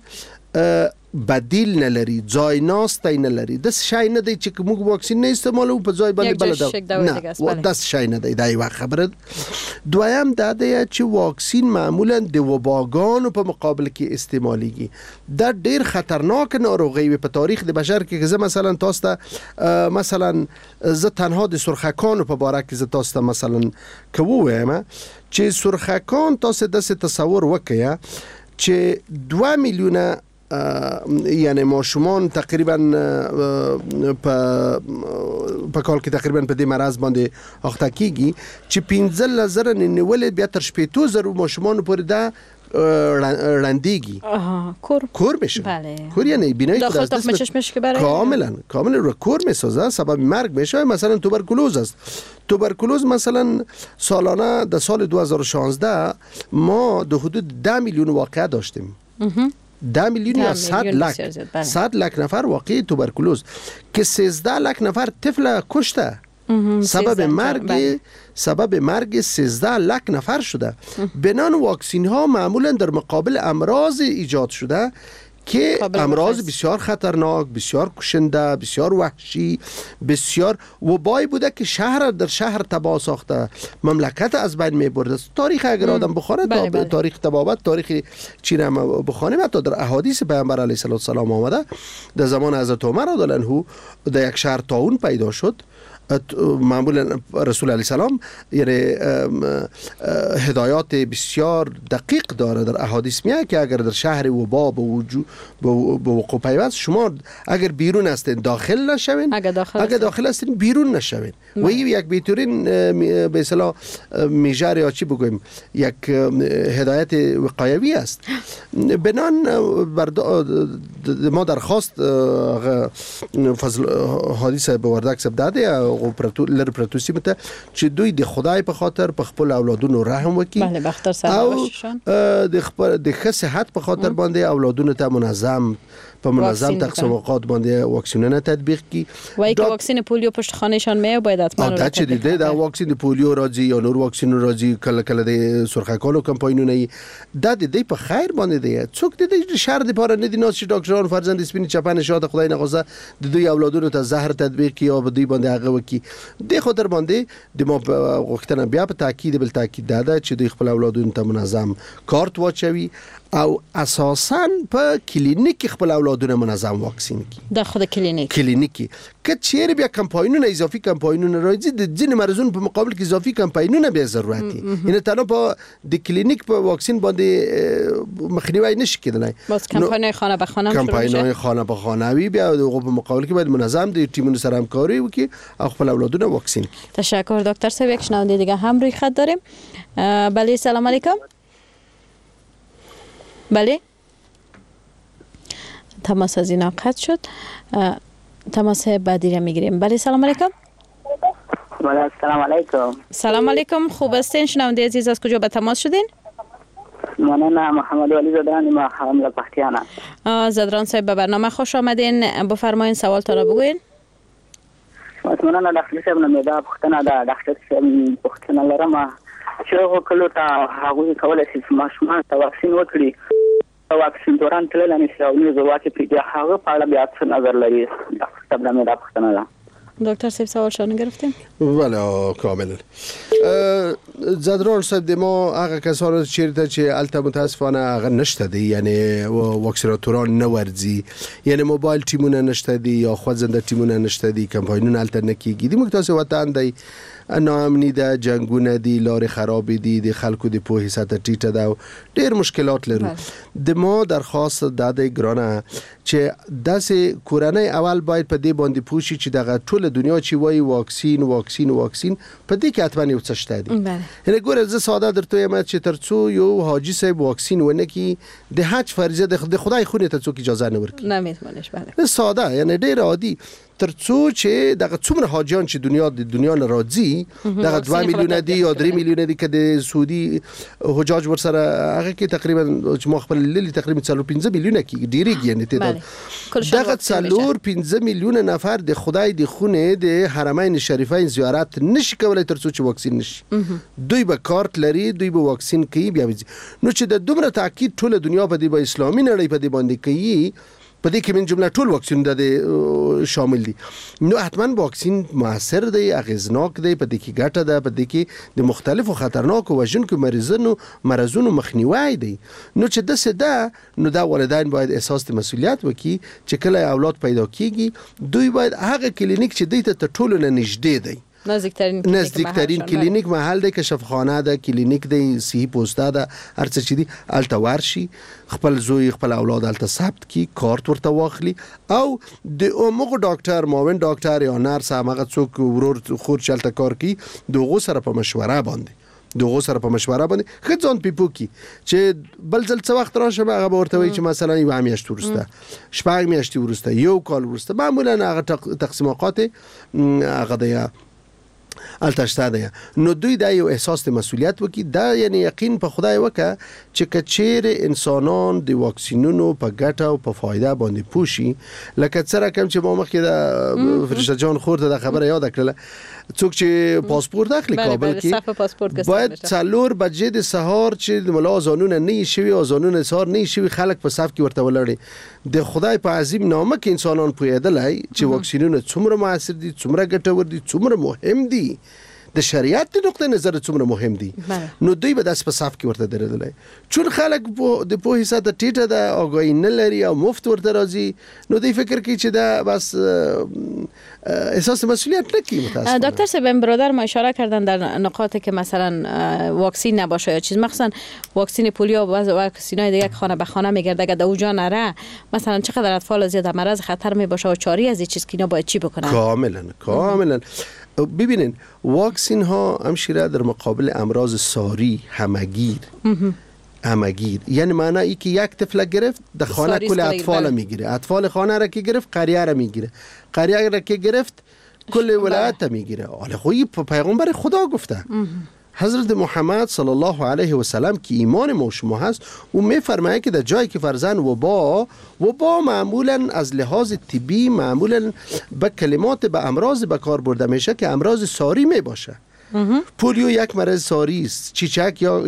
بدیل نه لري ځای ناستای نه لري د شای نه دی چې موږ واکسین نه استعمالو په ځای باندې بل نه د شای نه دی دا یو خبره دویم دا دی چې واکسین معمولا د وباګانو په مقابل کې استعماليږي دا ډیر خطرناک ناروغي په تاریخ د بشر کې زه مثلا تاسو ته مثلا زه تنها د سرخکانو په باره کې زه تاسو ته مثلا کوم چې سرخکان تاسو د تصور وکیا چې دوه میلیونه یعنی ماشومان تقریبا په په کال کې تقریبا په دې مرز باندې اخته کیږي چې پنځه زره نیولې بیا تر شپږ زره ماشومان پورې دا رندگی کور کور میشه کور یعنی بینایی داخل تخم چشمش که برای کاملا کاملا رو کور میسازه سبب مرگ میشه مثلا توبرکولوز است توبرکولوز مثلا سالانه در سال دو هزار و شانزده ما در حدود ده میلیون واقعه داشتیم ده میلیون یا صد لک صد لک نفر واقعی توبرکولوز که سیزده لک نفر طفل کشته سبب مرگ سبب مرگ سیزده لک نفر شده بنان واکسین ها معمولا در مقابل امراض ایجاد شده که امراض بسیار خطرناک بسیار کشنده بسیار وحشی بسیار وبای بوده که شهر در شهر تباه ساخته مملکت از بین میبرده تاریخ اگر آدم بخونه بله بله. تاریخ تبابت تاریخ چین هم بخونیم حتی در احادیث پیامبر علیه السلام آمده در زمان حضرت عمر رضی الله عنه در یک شهر طاعون پیدا شد معمولا رسول علیه السلام یعنی هدایات بسیار دقیق داره در احادیث میگه که اگر در شهر وبا به وجود به وقوع پیوست شما اگر بیرون هستین داخل نشوین اگر داخل, اگر داخل هستین بیرون نشوین و این یک بیتورین به اصطلاح میجر یا چی بگویم یک هدایت وقایوی است بنان ما درخواست فضل حدیث به وردک سب داده او پرتو لر پرتوسی مته چې دوی د خدای په خاطر په خپل اولادونو رحم وکړي بله بختر سره او د خپل د ښه صحت په خاطر باندې اولادونو ته منظم په منظم تقسیمات باندې واکسینونه تطبیق کی وای که واکسین پولیو پشت خانهشان می باید حتما دا چې د واکسین پولیو راځي یا نور واکسین راځي کله کله د سرخکالو کمپاینونه دا د دې په خیر باندې دی څوک د شهر د پاره نه دي ناس چې ډاکټران فرزند سپین چپن شاته خدای نغوزه د دوی اولادونو ته زهر تطبیق کی او دوی باندې هغه وکي د خاطر باندې د ما وختنه بیا په تاکید بل تاکید ده چې دوی خپل اولادونو ته منظم کارت واچوي او اساساً په کلینیک خپل اولادونه منظم واکسین کی د خود کلینیک کلینیکی که چیرې بیا کمپاینونه اضافي کمپاینونه راځي د ځینې مرزونو په مقابل کې اضافي کمپاینونه به ضرورت دي یعنی تنها په د کلینیک په واکسین باندې مخنیوي نشي کېدلی بس کمپاینونه خانه به خانه کمپاینونه خانه به خانه وي بیا د په مقابل کې باید منظم د ټیمونو سره همکاري وکړي او خپل اولادونه واکسین کی. تشکر دکتر صاحب. یک شنونده دیگه هم روی خط داریم. بله سلام علیکم. بله تماس از اینا قطع شد. تماس بعدی را میگیریم. بله سلام علیکم. بله سلام علیکم. سلام علیکم. خوب هستین؟ شنونده عزیز از کجا به تماس شدین؟ من محمد ولی زدران ما حمله پختیانه. زدران صاحب به برنامه خوش آمدین. بفرمایین سوال تا را بگوین. متمنه دکتر صاحب نمیده پختنه ده دکتر صاحب پختنه لرم چې کله تا هغه کولای شي ماشومان ته واکسین وکړي واکسین دوران تل نه نشي او نه زواکه پیډه هغه په اړه بیا څه نظر لري دکتر صاحب نمیده پختنه ده. دکتر صاحب سوال شما گرفتیم؟ بله کاملا. زدران صاحب ما هغه کسان چیرته چې البته متاسفانه هغه نشته دی یعنی واکسیناتوران نورځي یعنی موبایل ټیمونه نشته دی یا خوځنده ټیمونه نشته دی کمپاینونه البته نکیږي د مکتاس وطن دی ناامنی ده جنگونه دي لارې خراب دي د خلکو د پوهې سطح ټیټه ده ډېر مشکلات لرو د ما درخواست ده د ګرانه چې داسې کورنۍ اول باید په دې باندې پوښي چې دغه ټول دنیا چې وایي واکسین واکسین واکسین په دې کې حتما یو څه شته دي یعنی ګوره زه ساده درته وایم چې ترڅو یو حاجی صاحب واکسین ونه کی د حج فریضه د خدای خونه ته څوک اجازه نه ورکړي نمیتونش بله ساده یعنی ډېر عادي ترڅو چې دغه څومره حاجیان چې دنیا د دنیا نه راځي دغه دوه میلیونه دي یا درې میلیونه دي که د سعودي حجاج ورسره هغه کې تقریبا چې ما خپل لیدلي تقریبا څلور پنځه میلیونه کې ډېرېږي یعنی تعداد دغه څلور پنځه میلیونه نفر د خدای د خونه د حرمین شریفین زیارت نشي کولای ترڅو چې واکسین نشي دوی به کارت لري دوی به واکسین کوي بیا نو چې د دومره تاکید ټول دنیا په دې به اسلامي نړۍ په دې باندې کوي په دې کې من جمله ټول واکسین د شامل دي نو حتما واکسین موثر دی اغیزناک دی په دې کې ګټه ده په دې کې د مختلفو خطرناکو وژونکو مرزونو مرزونو مخنیوي دی نو چې د سده نو دا والدین باید احساس د مسؤلیت وکړي چې کله اولاد پیدا کیږي دوی باید هغه کلینیک چې دوی ته ټول نه نږدې دی نزدیکترین نزدیکترین کلینیک محل دی کشف خانه ده کلینیک دی صحی پوسټه ده هر څه چې دی الته ورشي خپل زوی خپل اولاد الته ثبت کی کارت ورته واخلي او د عموغه ډاکټر معاون ډاکټر یا نرس هغه څوک ورور خور چلته کار کی دغه سره په مشوره باندې دغه سره په مشوره باندې خځون پیپو کی چې بل ځل څه وخت راشه هغه ورته وي چې مثلا یو میاشت ورسته شپږ میاشتې ورسته یو کال ورسته معمولا هغه تقسیمات هغه دی التشته ده نو دوی دا یو احساس د مسؤلیت وکي دا یعنی یقین په خدای وکه چې کچیر انسانان د واکسینونو په ګټه او په فایده باندې پوښي لکه څنګه کوم چې ما مخکې د فرشته جان خورته د خبره یاد کړله څوک چې پاسپورت اخلي کابل کې باید څلور بجې د سهار چې د ملا اذانونه نه شي اذانونه سهار نه شي خلک په صف کې ورته ولړي د خدای په عظیم نامه کې انسانان پوهیدلای چې واکسینونه څومره موثر دي څومره ګټور دي څومره مهم دي د شریعت د نقطه نظر څومره مهم دي نو دوی به داس په صف کې ورته درېدلای چون خلک د پوهې ساده ټیټه ده اوګای نه لري او مفت ورته راځي نو دوی فکر کوي چې دا بس احساس مسئولیت نکی متاسفانه. دکتر صاحب برادر ما اشاره کردن در نقاطی که مثلا واکسین نباشه یا چیز مخصوصا واکسین پولیو و واکسینای دیگه خانه به خانه میگرده که در اونجا نره مثلا چقدر اطفال زیاد مرض خطر می باشه و چاری از این چیز که اینا باید چی بکنن؟ کاملا کاملا ببینین واکسین ها همشیره در مقابل امراض ساری همگیر همگیر یعنی معنی ای که یک طفل گرفت در خانه کل اطفال میگیره اطفال خانه را که گرفت قریه را میگیره قریه را که گرفت کل ولایت میگیره حالا خویی پیغمبر خدا گفته حضرت محمد صلی الله علیه و سلم که ایمان ما و شما هست او میفرماید که در جایی که فرزن وبا وبا معمولا از لحاظ طبی معمولا به کلمات به امراض به کار برده میشه که امراض ساری می باشه. پولیو یک مرض ساری است، چیچک یا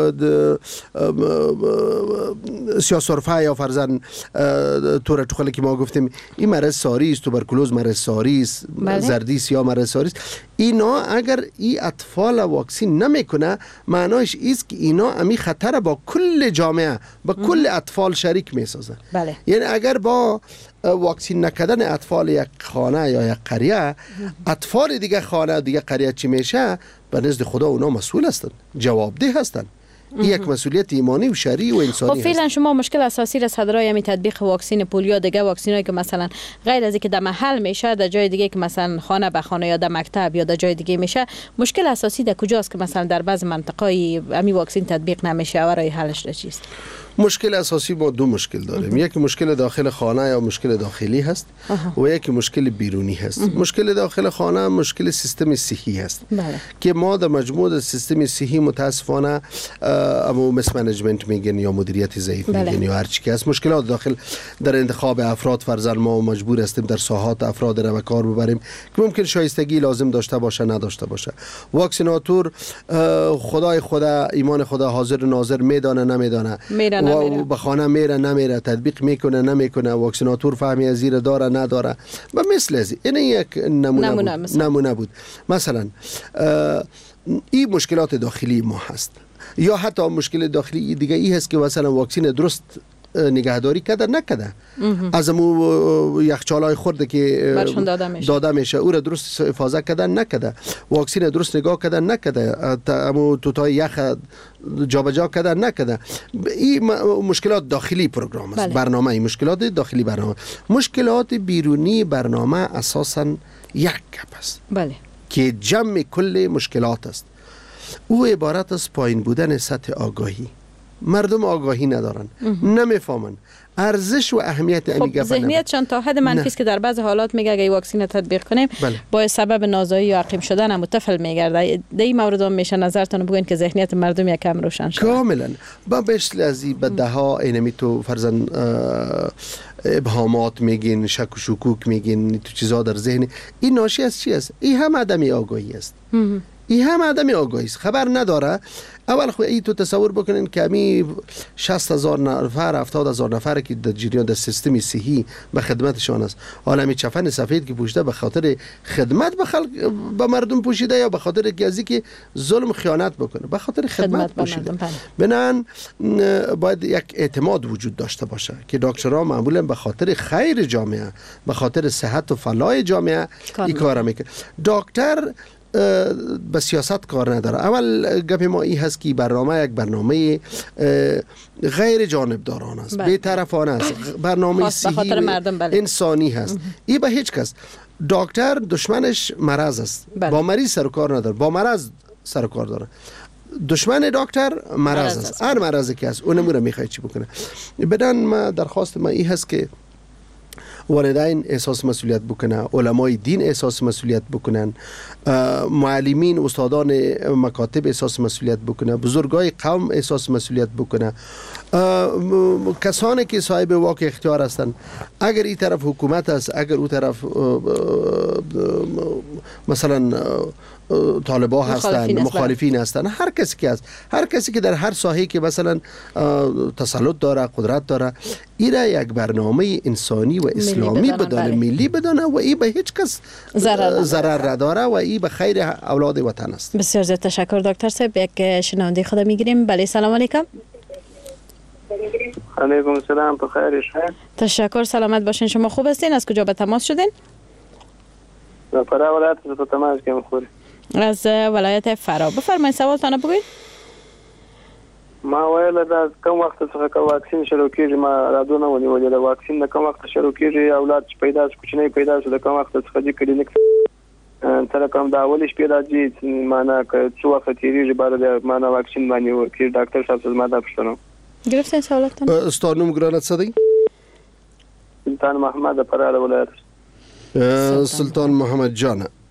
سیاه‌سرفه یا فرزن تور ټوخلی که ما گفتیم این مرض ساری است، توبرکولوز مرض ساری است، زردی سیاه مرض ساری است. اینا اگر این اطفال واکسین نمیکنه معنایش است که اینا امی خطر با کل جامعه با کل اطفال شریک میسازن. بله. یعنی اگر با واکسین نکردن اطفال یک خانه یا یک قریه، اطفال دیگه خانه دیگه قریه چی میشه؟ به نزد خدا اونا مسئول هستند، جوابده هستند. این یک مسئولیت ایمانی و شرعی و انسانی خب فعلا شما مشکل اساسی را صدرای همین تطبیق واکسین پولیو دیگه واکسینایی که مثلا غیر از اینکه در محل میشه در جای دیگه که مثلا خانه به خانه یا در مکتب یا در جای دیگه میشه، مشکل اساسی در کجاست که مثلا در بعض مناطقای همین واکسین تطبیق نمیشه و راه حلش چیست؟ مشکل اساسی ما دو مشکل داریم. یک مشکل داخل خانه یا مشکل داخلی هست و یک مشکل بیرونی هست. مشکل داخل خانه مشکل سیستم صحی هست. بله. که ما در مجموع سیستم صحی متاسفانه اما مس منیجمنت میگن یا مدیریت ضعیف بله. میگن یا هر چی که هست. مشکلات داخل در انتخاب افراد فرزن ما مجبور هستیم در ساحات افراد را به کار ببریم که ممکن شایستگی لازم داشته باشه نداشته باشه. واکسیناتور خدای خدا ایمان خدا حاضر و ناظر میدانه نمیدانه و به خانه میره نمیره، تطبیق میکنه نمیکنه، واکسیناتور فهمی از زیر داره نداره و مثل از این یک نمونه, نمونه, بود. نمونه بود مثلا این مشکلات داخلی ما هست. یا حتی مشکل داخلی دیگه ای هست که مثلا واکسین درست نگهداری کرده نکده، از امو یخچالای خورده که داده میشه. داده میشه او را درست حفاظت کردن نکده، واکسین درست نگاه کردن نکده، امو توتای یخ جابجا کردن نکده. این مشکلات داخلی پروگرام است. بله. برنامه این مشکلات داخلی برنامه. مشکلات بیرونی برنامه اساسا یک گپ است. بله. که جمع کل مشکلات است. او عبارت از پایین بودن سطح آگاهی. مردم آگاهی ندارن، نمیفهمن ارزش و اهمیت امی گپ. خب ذهنیتشان تا حد منفی است که در بعض حالات میگه اگه واکسین تطبیق کنیم بله. با سبب نازایی یا عقیم شدن هم طفل میگرده. در این مورد هم میشه نظرتون بگین که ذهنیت مردم یکم روشن شد؟ کاملا. با مثل از این به ده ها اینمی تو فرزن ابهامات میگین، شک و شکوک میگین، تو چیزا در ذهن این ناشی از چی است؟ این هم عدم آگاهی است. این هم عدم آگاهی است، خبر نداره. اول خو ای تو تصور بکنین که امی شصت هزار نفر هفتاد هزار نفر که در جریان در سیستم صحی به خدمتشان است، حالا امی چفن سفید که پوشیده به خاطر خدمت به خلق به مردم پوشیده یا به خاطر گزی که ظلم خیانت بکنه، به خاطر خدمت, خدمت پوشیده. بنان باید یک اعتماد وجود داشته باشه که دکترها معمولا به خاطر خیر جامعه، به خاطر صحت و فلاح جامعه این کارا میکنه. دکتر به سیاست کار نداره. اول گپ ما این هست که برنامه یک برنامه غیر جانبداران است، بی‌طرفانه است، برنامه صحی انسانی هست. این به هیچ کس. دکتر دشمنش مرض است، بله. با مریض سر و کار نداره، با مرض سر و کار داره. دشمن دکتر مرض است، هر مرضی که است اون نمونه میخواد چی بکنه. بدن ما درخواست ما این هست که والدین احساس مسئولیت بکنن، علمای دین احساس مسئولیت بکنن، معلمین استادان مکاتب احساس مسئولیت بکنن، بزرگای قوم احساس مسئولیت بکنن، کسانی که صاحب واقع اختیار هستند. اگر این طرف حکومت است، اگر اون طرف مثلا طالبا هستند، مخالفین هستند، هر کسی که است، هر کسی که در هر ساحه که مثلا تسلط داره، قدرت داره، این یک برنامه انسانی و اسلامی بدانه، ملی بدانه و این به هیچ کس ضرر نداره و این به خیر اولاد وطن است. بسیار زیاد تشکر دکتر صاحب. یک شنونده خدا میگیریم. بله سلام علیکم. علیکم السلام. تو خیرش؟ تشکر، سلامت باشین. شما خوب هستین؟ از کجا به تماس شدین؟ از فرا ولایت به تماس که میخوری. از ولایت فرا. بفرمایید سوالتان بگوید. ما ویل دا کوم وخت څخه که واکسین شروع کیږي، ما رادو نه ونیولې. دا واکسین د کوم وخت شروع کیږي؟ اولاد پیدا شي، کوچنی پیدا شي، د کوم وخت څخه د کلینیک تر کوم دا اول شپې راځي، معنا که څو وخت تیریږي بعد معنا واکسین باندې کې ډاکټر صاحب زما دا پښتنه گرفتین سوالتون. استاد نوم ګرانت څه دی؟ سلطان محمد فرا ولایت. سلطان محمد جان،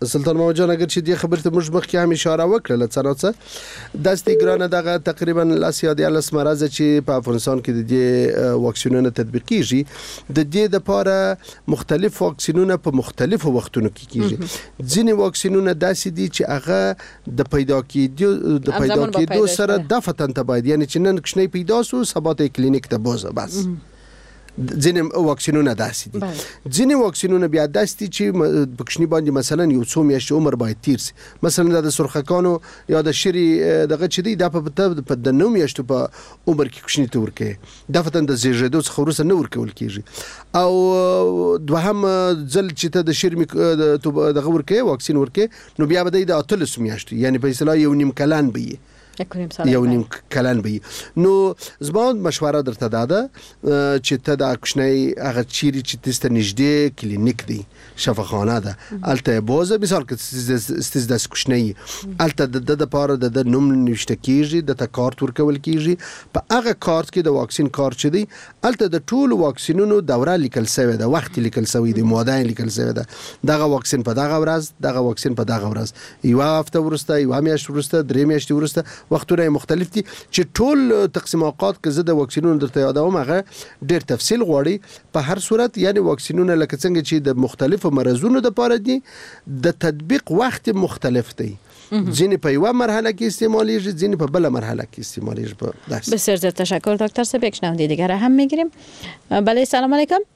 سلطان محمد جان اگر چې دې خبرې ته موږ مخکې هم اشاره وکړله څه نه څه داسې ګرانه دغه تقریبا لس یا دیارلس مرضه چې په افغانستان کې د دې واکسینونه تطبیق کیږي د دې دپاره مختلف واکسینونه په مختلفو وختونو کې کیږي ځینې واکسینونه داسې دي چې هغه د پیدا کېدو د پیدا کېدو سره دفتن ته باید یعنی چې نن کښنی پیدا سو سبا ته کلینیک ته بوزه بس ځینې واکسینونه داسې دي ځینې واکسینونه بیا داسې دي چې په کښنی باندې مثلا یو څو میاشتې عمر باید تیر سي مثلا د سرخکانو یا د شری دغه چې دی دا په د نو میاشتو په عمر کې کښنی ته ورکوي دا فتن د زیږېدو څخه وروسته نه ورکول کېږي او دوهم ځل چې ته د شرمي دغه ورکوي واکسین ورکوي نو بیا به دی د اتلسو میاشتو یعنی په اصطلاح یو نیم کلن به یو نیم کلن به نو زما مشوره درته داده چې ته د کوچنی هغه چیرې چې تاسو نږدې کلینیک دی شفاخانه ده الته بوزه مثال کې ستاسو د کوچنی الته د د پاره د نوم نشته کیږي د کارت ورکول کیږي په هغه کارت کې د واکسین کارت چي دی الته د ټول واکسینونو دوره لیکل شوی ده وخت لیکل شوی دی موده لیکل شوی ده دغه واکسین په دغه ورځ دغه واکسین په دغه ورځ یو هفته ورسته یو میاشت ورسته درې میاشتې ورسته وختونه مختلف دي چې ټول تقسیم اوقات کې زه د واکسینونو درته یادوم هغه ډېر تفصیل غواړي په هر صورت یعنی واکسینونه لکه څنګه چې د مختلفو مرزونو لپاره دي د تطبیق وخت مختلف دی ځینې په یوه مرحله کې استعمالیږي ځینې په بله مرحله کې استعمالیږي. بسیار زیاد تشکر دکتر صاحب. یک شنونده دیگر هم میگیریم. بله سلام علیکم.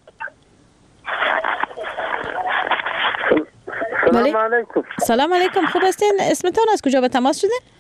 سلام علیکم. سلام علیکم. خوب هستین؟ اسمتان از کجا به تماس شدین؟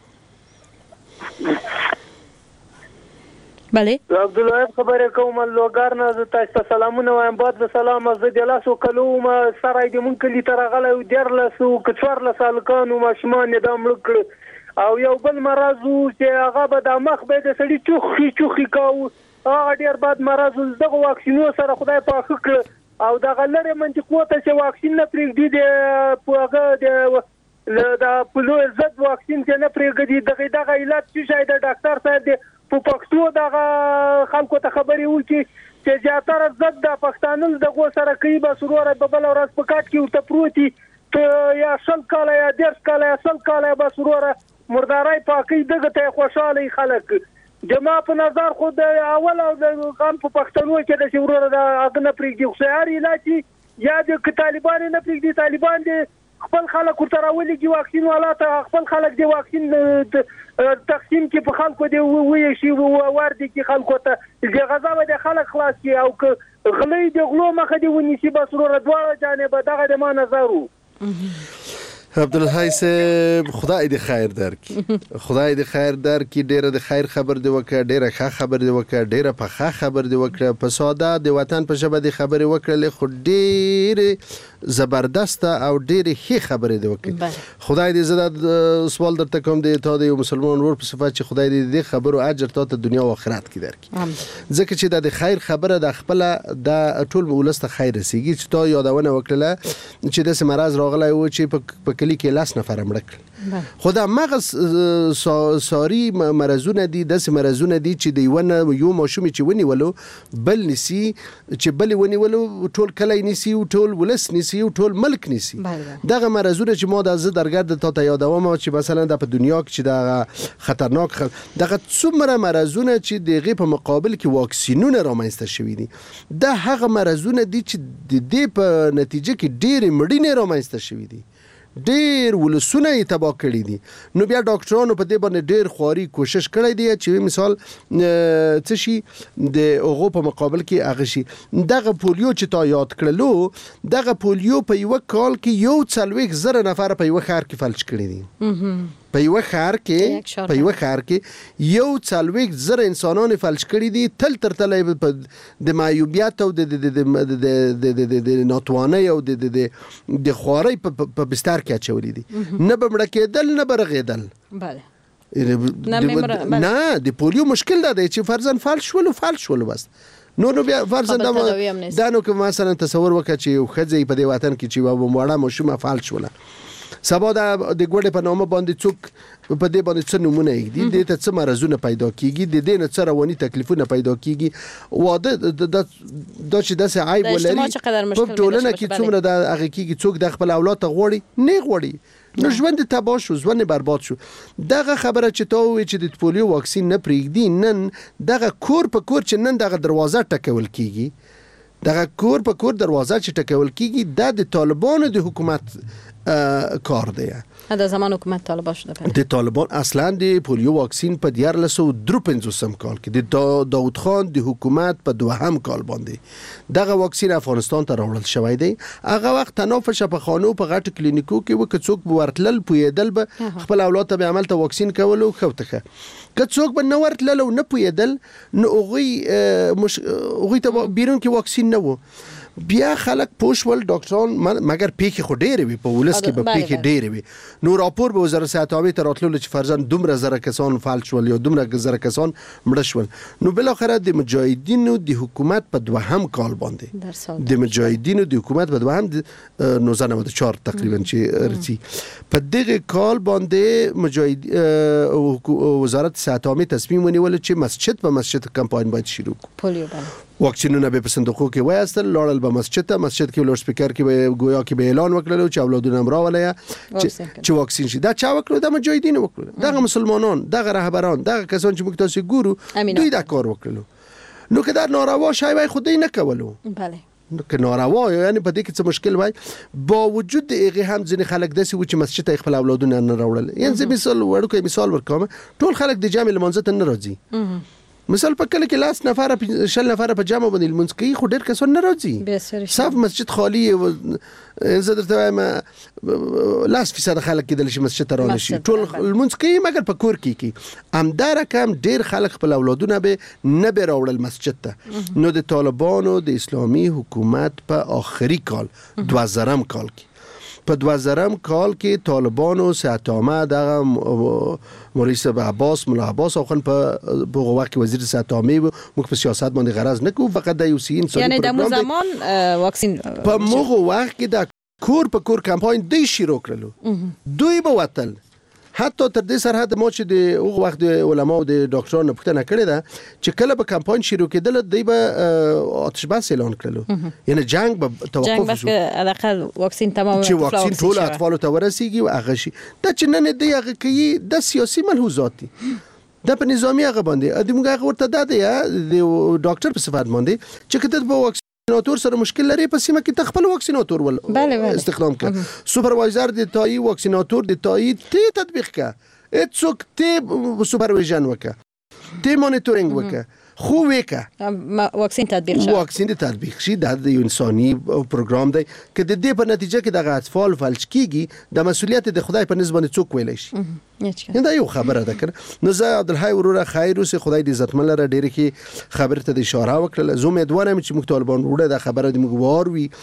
بله عبدالله خبره کوم لوګار نه تاسو ته سلامونه وایم بعد سلام از د لاسو کلوم سره د مون کلی تر غله ډیر لاسو کڅور لسالکانو ماشمان د امړک او یو بل مرض چې هغه به د مخ به د سړي چوخي چوخي کاو هغه ډیر بد مرض دغه واکسینو سره خدای پاک کړ او د غلره منطقو ته چې واکسین نه پرېږدي د پوغه د د پلو زد واکسین چې نه پرېږدي دغه دغه علاج چې شاید ډاکټر صاحب د په پښتو دغه خلکو ته خبري وکي چې زیاتره زد د پښتانه د غو سره کوي به سروره په بل ورځ په کاټ کې ورته پروتي ته یا شل کاله یا ډېر کاله یا سل کاله به سروره مردارای پاکي دغه ته خوشاله خلک جما په نظر خو د اول او د قام په پښتنو کې د سروره د اګنه پرېږدي خو هر علاج یا د طالبان نه پرېږدي طالبان دي خپل خلک ورته راولېږي واکسین والا ته خپل خلک دی واکسین تقسیم کې په خلکو دی وایي شي وردي کې خلکو ته د غذا به د خلک خلاص کی او غلې د غلو مخه دی ونیسي بس ورو دواړه جانب دغه د ما نظرو. عبدالحی صاحب خدای دې خیر درکړي خدای دې خیر درکړي ډیره د خیر خبر دی وکړه ډیره ښه خبر دی وکړه ډیره په ښه خبر دی وکړه په ساده د وطن په ژبه دی خبرې وکړلې خو ډیره زبردسته او ډیره ښه خبرې دی وکړي خدای دې زه سوال درته کوم دی تا د یو مسلمان ورور په صفت چې خدای دې دې خبرو اجر تا ته دنیا او آخرت کې درکړي ځکه چې د خیر خبره د خپل د ټول ولست خیر رسیږي چې تا یادونه وکړله چې د مرز راغلی و چې په کلی کې لاس نفر مړ کړل خدا مغز ساری مرزونه دي داسې مرزونه دي چې دی ونه یو ماشوم چې ونیولو بل نسی چې بل ونیولو ټول کلی نسی او ټول ولس نسی او ټول ملک نسی دغه مرزونه چې ما د زه درګرد ته ته یادوم چې مثلا د په دنیا کې چې دغه خطرناک دغه څومره مرزونه چې دغه په مقابل کې واکسینونه رامنځته شوي دي د هغه مرزونه دي چې د دې په نتیجه کې ډېر مړینې رامنځته شوي دي ډیر ولسونه یې تباه کړي دي نو بیا ډاکټرانو په دې باندې ډیر خواري کوشش کړی دی چې مثال څه شي د هغو په مقابل کې هغه شي دغه پولیو چې تا یاد کړلو دغه پولیو په یوه کال کې یو څلوېښت زره نفر په یوه ښار کې فلج کړي دي په یوه ښار کې په یوه ښار کې یو څلوېښت زره انسانان فلج کړي دي تل تر تله د معیوبیت او د ناتوانۍ او د خوارۍ په بستر کې اچولي دي نه به مړه کېدل نه به رغېدل نه د پولیو مشکل دا دی چې فرضاً فلج شولو فلج شولو بس نو نو بیا فرضاً دا نو که مثلا تصور وکړه چې یو ښځه په دې وطن کې چې یوه مړه ماشومه فلج شوله سبا د ګوډې په نامه باندې څوک په دې باندې څه نمونه یږدي دې ته څه مرزونه پیدا کیږي د دې نه څه رواني تکلیفونه پیدا کیږي واده دا چې داسې عیب ولري په ټولنه کې څومره د هغه کیږي څوک د خپل اولاد ته غوړي نه غوړي نو ژوند تباه شو ژوند برباد شو دغه خبره چې تا وې چې د پولیو واکسین نه پرېږدي نن دغه کور په کور چې نن دغه دروازه ټکول کیږي دغه کور په کور دروازه چې ټکول کیږي د طالبانو د حکومت کار دی دا زمان حکومت طالبان شده د طالبان اصلا د پولیو واکسین په دیار لسو درو پنځوسم کال کې د داود خان د حکومت په دوهم کال باندې دغه واکسین افغانستان ته راوړل شوی دی هغه وخت تنافس په خانو په غټ کلینیکو کې وک څوک ورتلل پویدل به خپل اولاد ته به عمل ته واکسین کولو خوته که څوک به نه ورتلل او نه پویدل نو هغه مش هغه ته بیرون کې واکسین نه وو بیا خلک پوښول ډاکټران مګر پیکي خو ډېرې وي په ولس کې به پیکي ډېرې وي نو راپور به وزارت صحت عامه ته راتللو چې فرضاً دومره زره کسان فعال شول یا دومره زره کسان مړه شول نو بالاخره د مجاهدینو د حکومت په دوهم کال باندې د مجاهدینو د حکومت په دوهم نوزده نود و چهار تقریبا چې رسي په دغه کال باندې مجاهد وزارت صحت عامه تصمیم ونیول چې مسجد په مسجد کمپاین باید شروع کړي واکسینونه به په صندوقو کې وایستل لاړل به مسجد ته مسجد کې لوډ سپیکر کې به گویا کې به اعلان وکړلو چې اولادونه هم راولیا چې واکسین شي دا چا وکړو د مجاهدین وکړو دغه مسلمانان دغه رهبران دغه کسان چې موږ تاسو ګورو دوی دا کار وکړلو نو که دا ناروا شای وای خودی نه کولو بله که ناروا یعنی په دې کې څه مشکل وای با وجود هغه هم ځینې خلک داسې و چې مسجد ته خپل اولادونه نه راوړل یعنی مثال ورکو مثال ورکوم ټول خلک د جامع لمانځه ته نه راځي مثال په کله کې لاس نفر شل نفر په جامع باندې المنځ کوي خو ډېر کسان نه راځي صاف مسجد خالی زه درته وایم لاس فیصد خلک کېدل شي مسجد ته رانه شي ټول المنځ کوي مګر په کور کې کوي همدا رقم ډېر خلک خپل اولادونه به نه به راوړل مسجد ته نو د طالبانو د اسلامي حکومت په آخري کال دوه زرم کال کې په دوه زرم کال کې طالبانو صحت عامه دغه مولوي صاحب عباس ملا عباس اخوان په هغه وخت وزیر صحت عامه موږ په سیاست باندې غرض نه کوو فقط د یو سی انساني یعنی د مو زمان واکسین په موږ وخت کې د کور په کور کمپاین دی شروع کړلو دوی به وتل حتی تر دې سره د مو چې د هغه وخت د علماء او د ډاکټرانو پوښتنه کړې ده چې کله به کمپاین شروع کېدل دوی به آتش بس اعلان کړلو یعنی جنگ به توقف جنگ بس که حداقل واکسین تمام چې واکسین ټول اطفال ته ورسیږي او هغه شي دا چې نن دی هغه کوي د سیاسي ملحوظات دي د په نظامی هغه باندې د موږ هغه ورته ده د ډاکټر په صفات باندې چې کته به واکسیناتور سره مشکل لري په سیمه کې تخپل واکسیناتور ول استخدام کړ سوپروایزر د تای واکسیناتور د تای تی تطبیق کړه اتسوک تی سوپرویژن وکړه تی مانیټورینګ وکړه خو وکړه واکسین تطبیق شي واکسین تطبیق شي د انساني پروګرام دی که د دې په نتیجه کې د اطفال فلج کیږي د مسولیت د خدای په نسبت څوک ویلی شي دا یو خبره ده کړه نو زه عبدالحی وروره خیر اوسې خدای دې عزتمن لره ډېرې کې خبرې ته د اشاره وکړله زه امیدوارم چې موږ طالبان وروره دا خبره د موږ وار وي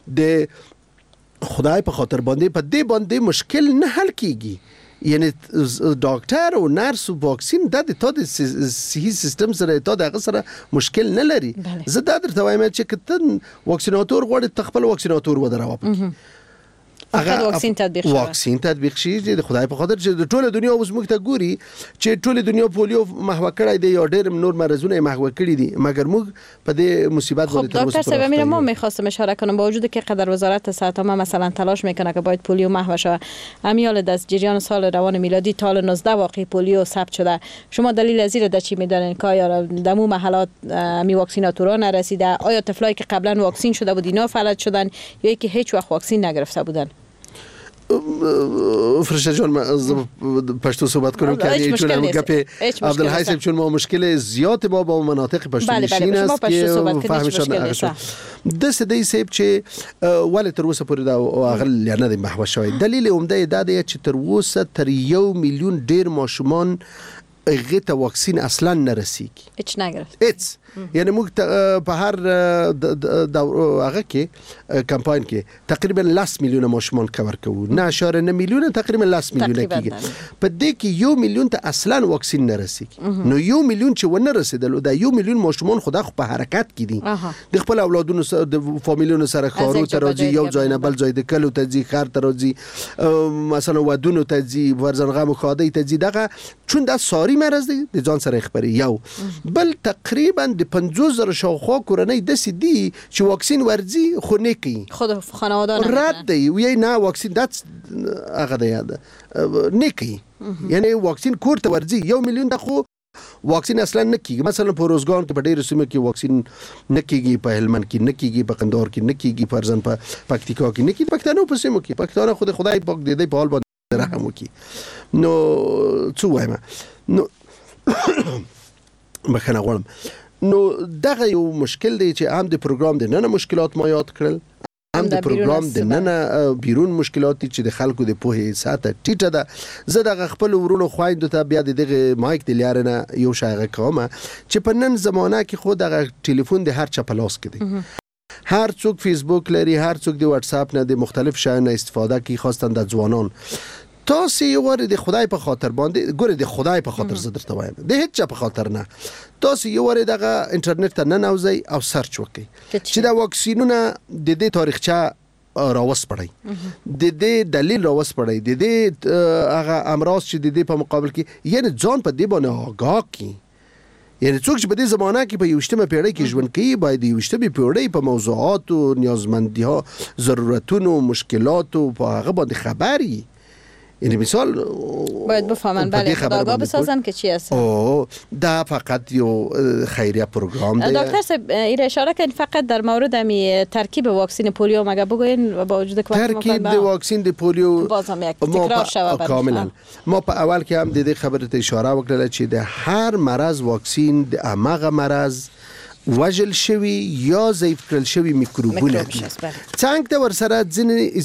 د خدای په خاطر باندې په دې باندې مشکل نه حل کیږي یعنی ډاکټر او نرس او واکسین د تا د صحي سیستم سره تا د هغه سره مشکل نه لري زه دا درته وایم چې کته واکسیناتور غواړي تخپل واکسیناتور ودراوه هغه واکسین تطبیق شي واکسین تطبیق شي د خدای په خاطر چې د ټوله دنیا اوس موږ ته ګوري چې ټوله دنیا پولیو محو کړی دی یا ډېر نور مرزونه محو کړی دي مګر موږ په دې مصیبت باندې تر اوسه دکتر صاحب میرم ما می‌خواستم اشاره کنم با وجود که قدر وزارت صحت عامه مثلا تلاش میکنه که باید پولیو محو شه امیال از جریان سال روان میلادی تا حال نوزده واقعی پولیو ثبت شده شما دلیل از این در چی میدانید که آیا در مو محلات می واکسیناتورا نرسیده آیا طفلایی که قبلا واکسین شده بود اینا فلج شدن یا اینکه هیچ وقت واکسین نگرفته بودن فرشته جان ما از پشتو صحبت کنم که چون هم گپ عبدالحی صاحب چون ما مشکل زیاد ما با مناطق پشتونشین است که فهمشان اغشون دست دی صاحب چې ولی تر اوسه پورې دا اغل یا نه دی محو شوی دلیل عمده دا دی چې تر اوسه تر یو میلیون ډیر ماشومان هغه ته واکسین اصلا نه رسیږي، هیڅ نه گرفت هیڅ. یعنی موږ په هر هغه کې کمپاین کې تقریبا لس میلیونه ماشومان کور کوو، نه اشاره نه میلیونه، تقریبا لس میلیونه کېږي. په دې کې یو میلیون ته اصلا واکسین نه رسیږي. نو یو میلیون چې ونه رسیدل، دا یو میلیون ماشومان خدا خو په حرکت کې دي، د خپل اولادونو سره د فامیلونو سره ښارونو ته راځي، یو ځای نه بل ځای د کلو ته ځي، ښار ته راځي، مثلا ودونو ته ځي، ورزنغه مخاده ته ځي. دغه چون دا ساری مرض دی د ځان سره خبري. یو بل تقریبا د پنځوس زره شاوخوا کورنۍ داسې دي چې واکسین ورځي خو نه کوي، خود خانواده رد دی وی نه واکسین دات هغه دی نه کوي. یعنی واکسین کور ته ورځي یو میلیون ته خو واکسین اصلا نه کیږي. مثلا په روزګان کې په ډېرو سیمو کې واکسین نه کیږي، په هلمند کې نه کیږي، په قندهار کې نه کیږي، فرزن په پکتیکا کې نه کیږي، پښتنو په سیمو کې پښتانه خود خدای پاک دې دې په حال باندې رحم وکړي. نو څه وایم، نو بخنه غواړم. نو دغه یو مشکل دی چې هم د پروګرام د نن مشکلات ما یاد کړل، هم د پروګرام د نن بیرون مشکلات چې د خلکو د پوهې ساته ټیټه ده. زه دغه خپل ورونو خویندو ته بیا دغه مایک د لارې نه یو شایغه کوم چې په نن زمانه کې خو دغه ټلیفون د هر چا په لاس کې دی، هر څوک فیسبوک لري، هر څوک د واتس اپ نه د مختلف شیانو استفاده کوي، خاصتا د ځوانان. تاسو یو ور د خدای په خاطر باندې ګوره، د خدای په خاطر زه درته وایم، د هیڅ چا په خاطر نه، تاسو یو ور دغه انټرنیټ ته ننوځئ او سرچ وکړئ چې دا واکسینونه د دې تاریخچه راوسپړئ، د دې دلیل راوسپړئ، د دې هغه امراض چې د دې په مقابل کې، یعنی ځان په دې باندې آگاه کړئ. یعنی څوک چې په دې زمانه کې په یوشتمه پیړۍ کې ژوند کوي باید یوشتمه پیړۍ په موضوعاتو، نیازمندی‌ها، ضرورتونو، مشکلاتو په هغه باندې خبر وي. یعنی مثال باید بفهمن، بله خداگاه بسازن که چی هست. اوه دا فقط یو خیریه پروگرام ده. دکتر صاحب این اشاره کردین فقط در مورد می ترکیب واکسین پولیو مگه بگوین با وجود که ترکیب د واکسین د پولیو باز هم یک تکرار شوه کاملا. ما په اول کې هم د دې خبرې ته اشاره وکړه چې د هر مرض واکسین د امغه مرض وژل شوی یا ضعیف کړل شوی میکروبونه دي. څنګه ته ورسره ځینې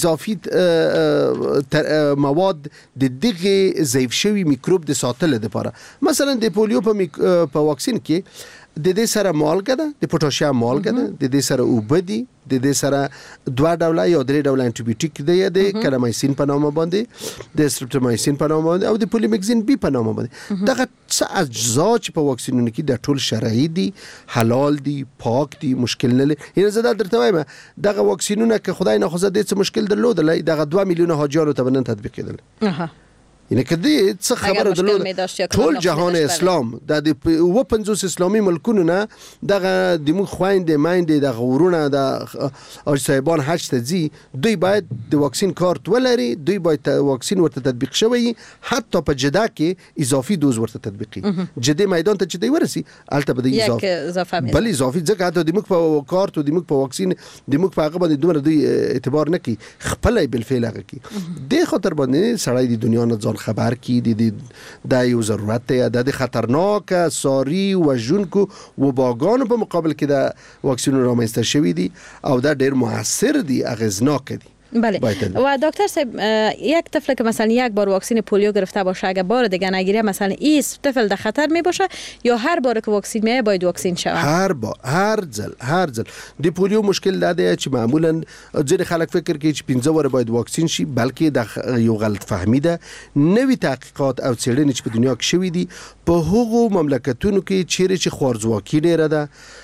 اضافي مواد د دغه ضعیف شوی میکروب د ساتلو لپاره، مثلا د پولیو په واکسین کې د دې سره مالګه ده، د پوتاشیم مالګه ده، د دې سره اوبه دي، د دې سره دوه ډوله یا درې ډوله انټي بیوټیک دی، د کلامایسین په نامه باندې، د سټریپټومایسین په نامه باندې، او د پولیمیکسین بی په نامه باندې. دغه څه اجزا چې په واکسینونو کې د ټول شرعي دي، حلال دي، پاک دي، مشکل نه لري. یعنی زه درته وایم دغه واکسینونه که خدای نخواسته د څه مشکل درلودل، دغه دوه میلیونه حاجیانو ته نن تطبیق کېدل. یعنی کدی څه خبره درلود ټول جهان اسلام د و پنځوس اسلامي ملکونو نه دغه د مخ خويندې مایندې د غورونه د او صاحبان حج ته ځي، دوی باید د واکسین کارت ولري، دوی باید واکسین ورته تطبیق شوی، حتی په جده کې اضافي دوز ورته تطبیقي، جده میدان ته چې دی ورسي البته به د اضافه بل اضافي ځکه حتی د مخ په کارت او د مخ په واکسین د مخ په هغه باندې دومره دوی اعتبار نه کوي، خپل بالفعل هغه کوي. د خطر باندې سړی د دنیا نه ځان خبر کی د د یو ضرورت دی د خطرناک ساری وژونکو وباګانو په مقابل کې د واکسینونو رامنځته شوی دی او دا ډیر موثر دی، اغیزناک دی. بله و دکتر صاحب یک طفل که مثلا یک بار واکسین پولیو گرفته باشه اگه بار دیگه نگیره مثلا این طفل در خطر می باشه یا هر بار که واکسین میه باید واکسین شود؟ هر بار هر ځل هر ځل د پولیو مشکل دا دی چې معمولا ځینې خلک فکر کوي چې پنځه واره باید واکسین شي، بلکې د یو غلط فهمی ده. نوی تحقیقات او څېړنې چې په دنیا کې شوي دي په هغو مملکتونو کې چیرې چې خوارځواکي ډیره ده،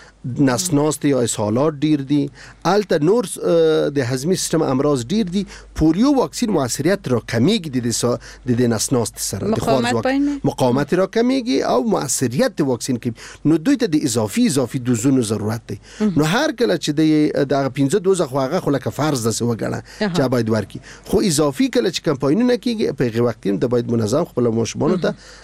نسناست یا اسهالات ډیر دي، البته نور د هضمي سیستم امراض ډیر دي، پولیو واکسین موثریت را کمیږي د د نسناست سره، د خوارځواکي مقاومت را کمیږي او موثریت د واکسین کې نو دوی ته د اضافي اضافي دوزونو ضرورت دی. نو هر کله چې د پنځه دوزه خو هغه خو لکه فرض ده وګڼه چې باید ورکی، خو اضافي کله چې کمپاینونه کیږي په هغه وخت کې د باید منظم خپل ماشومان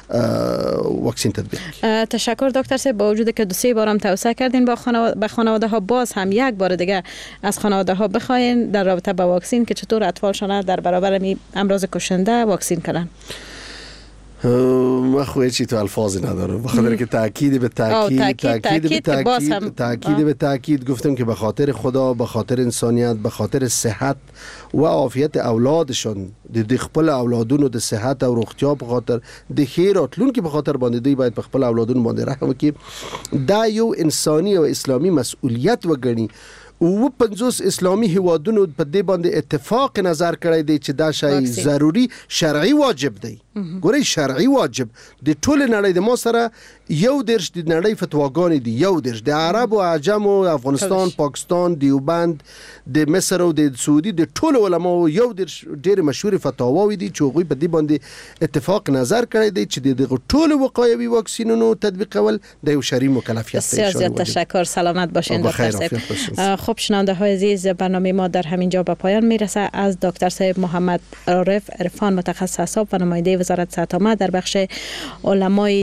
ته واکسین تطبیق کړي. تشکر دکتر صاحب. با وجود که دو سه بارم توصیه کردین به خانواده ها باز هم یک بار دیگه از خانواده ها بخواین در رابطه با واکسین که چطور اطفالشان در برابر امراض کشنده واکسین کنن. ما خوی چی تو الفاظی ندارم، بخاطر که تاکید به تاکید تاکید به تاکید تاکید به تاکید گفتم که به خاطر خدا، به خاطر انسانیت، به خاطر صحت و عافیت اولادشان، د خپل اولادونو د صحت او روغتیا په خاطر د خیر راتلونکي په خاطر باندې دوی باید په خپل اولادونو باندې رحم وکړي. دا یو انساني او اسلامي مسؤلیت وګڼي. و پنځوس اسلامي هیوادونو په دې باندې اتفاق نظر کړی دی چې دا شی ضروری شرعي واجب دی. ګورئ شرعي واجب د ټول نړۍ د ما سره یو درش د نړۍ فتواګانې دي، یو درش د عرب او عجم او افغانستان، پاکستان، دیوبند، د مصر او د سعودي د ټول علما یو درش ډېر مشهور فتاواوي دي چې هغوی په دې باندې اتفاق نظر کړی دی چې د ټول وقایوي واکسینونو تطبیقول د یو شرعي مکلفیت دی. بسیار تشکر، سلامت باشین دکتر صاحب. خب شنونده های عزیز، برنامه ما در همینجا به پایان میرسه. از دکتر صاحب محمد عارف عرفان، متخصص و نماینده وزارت صحت عامه در بخش علمای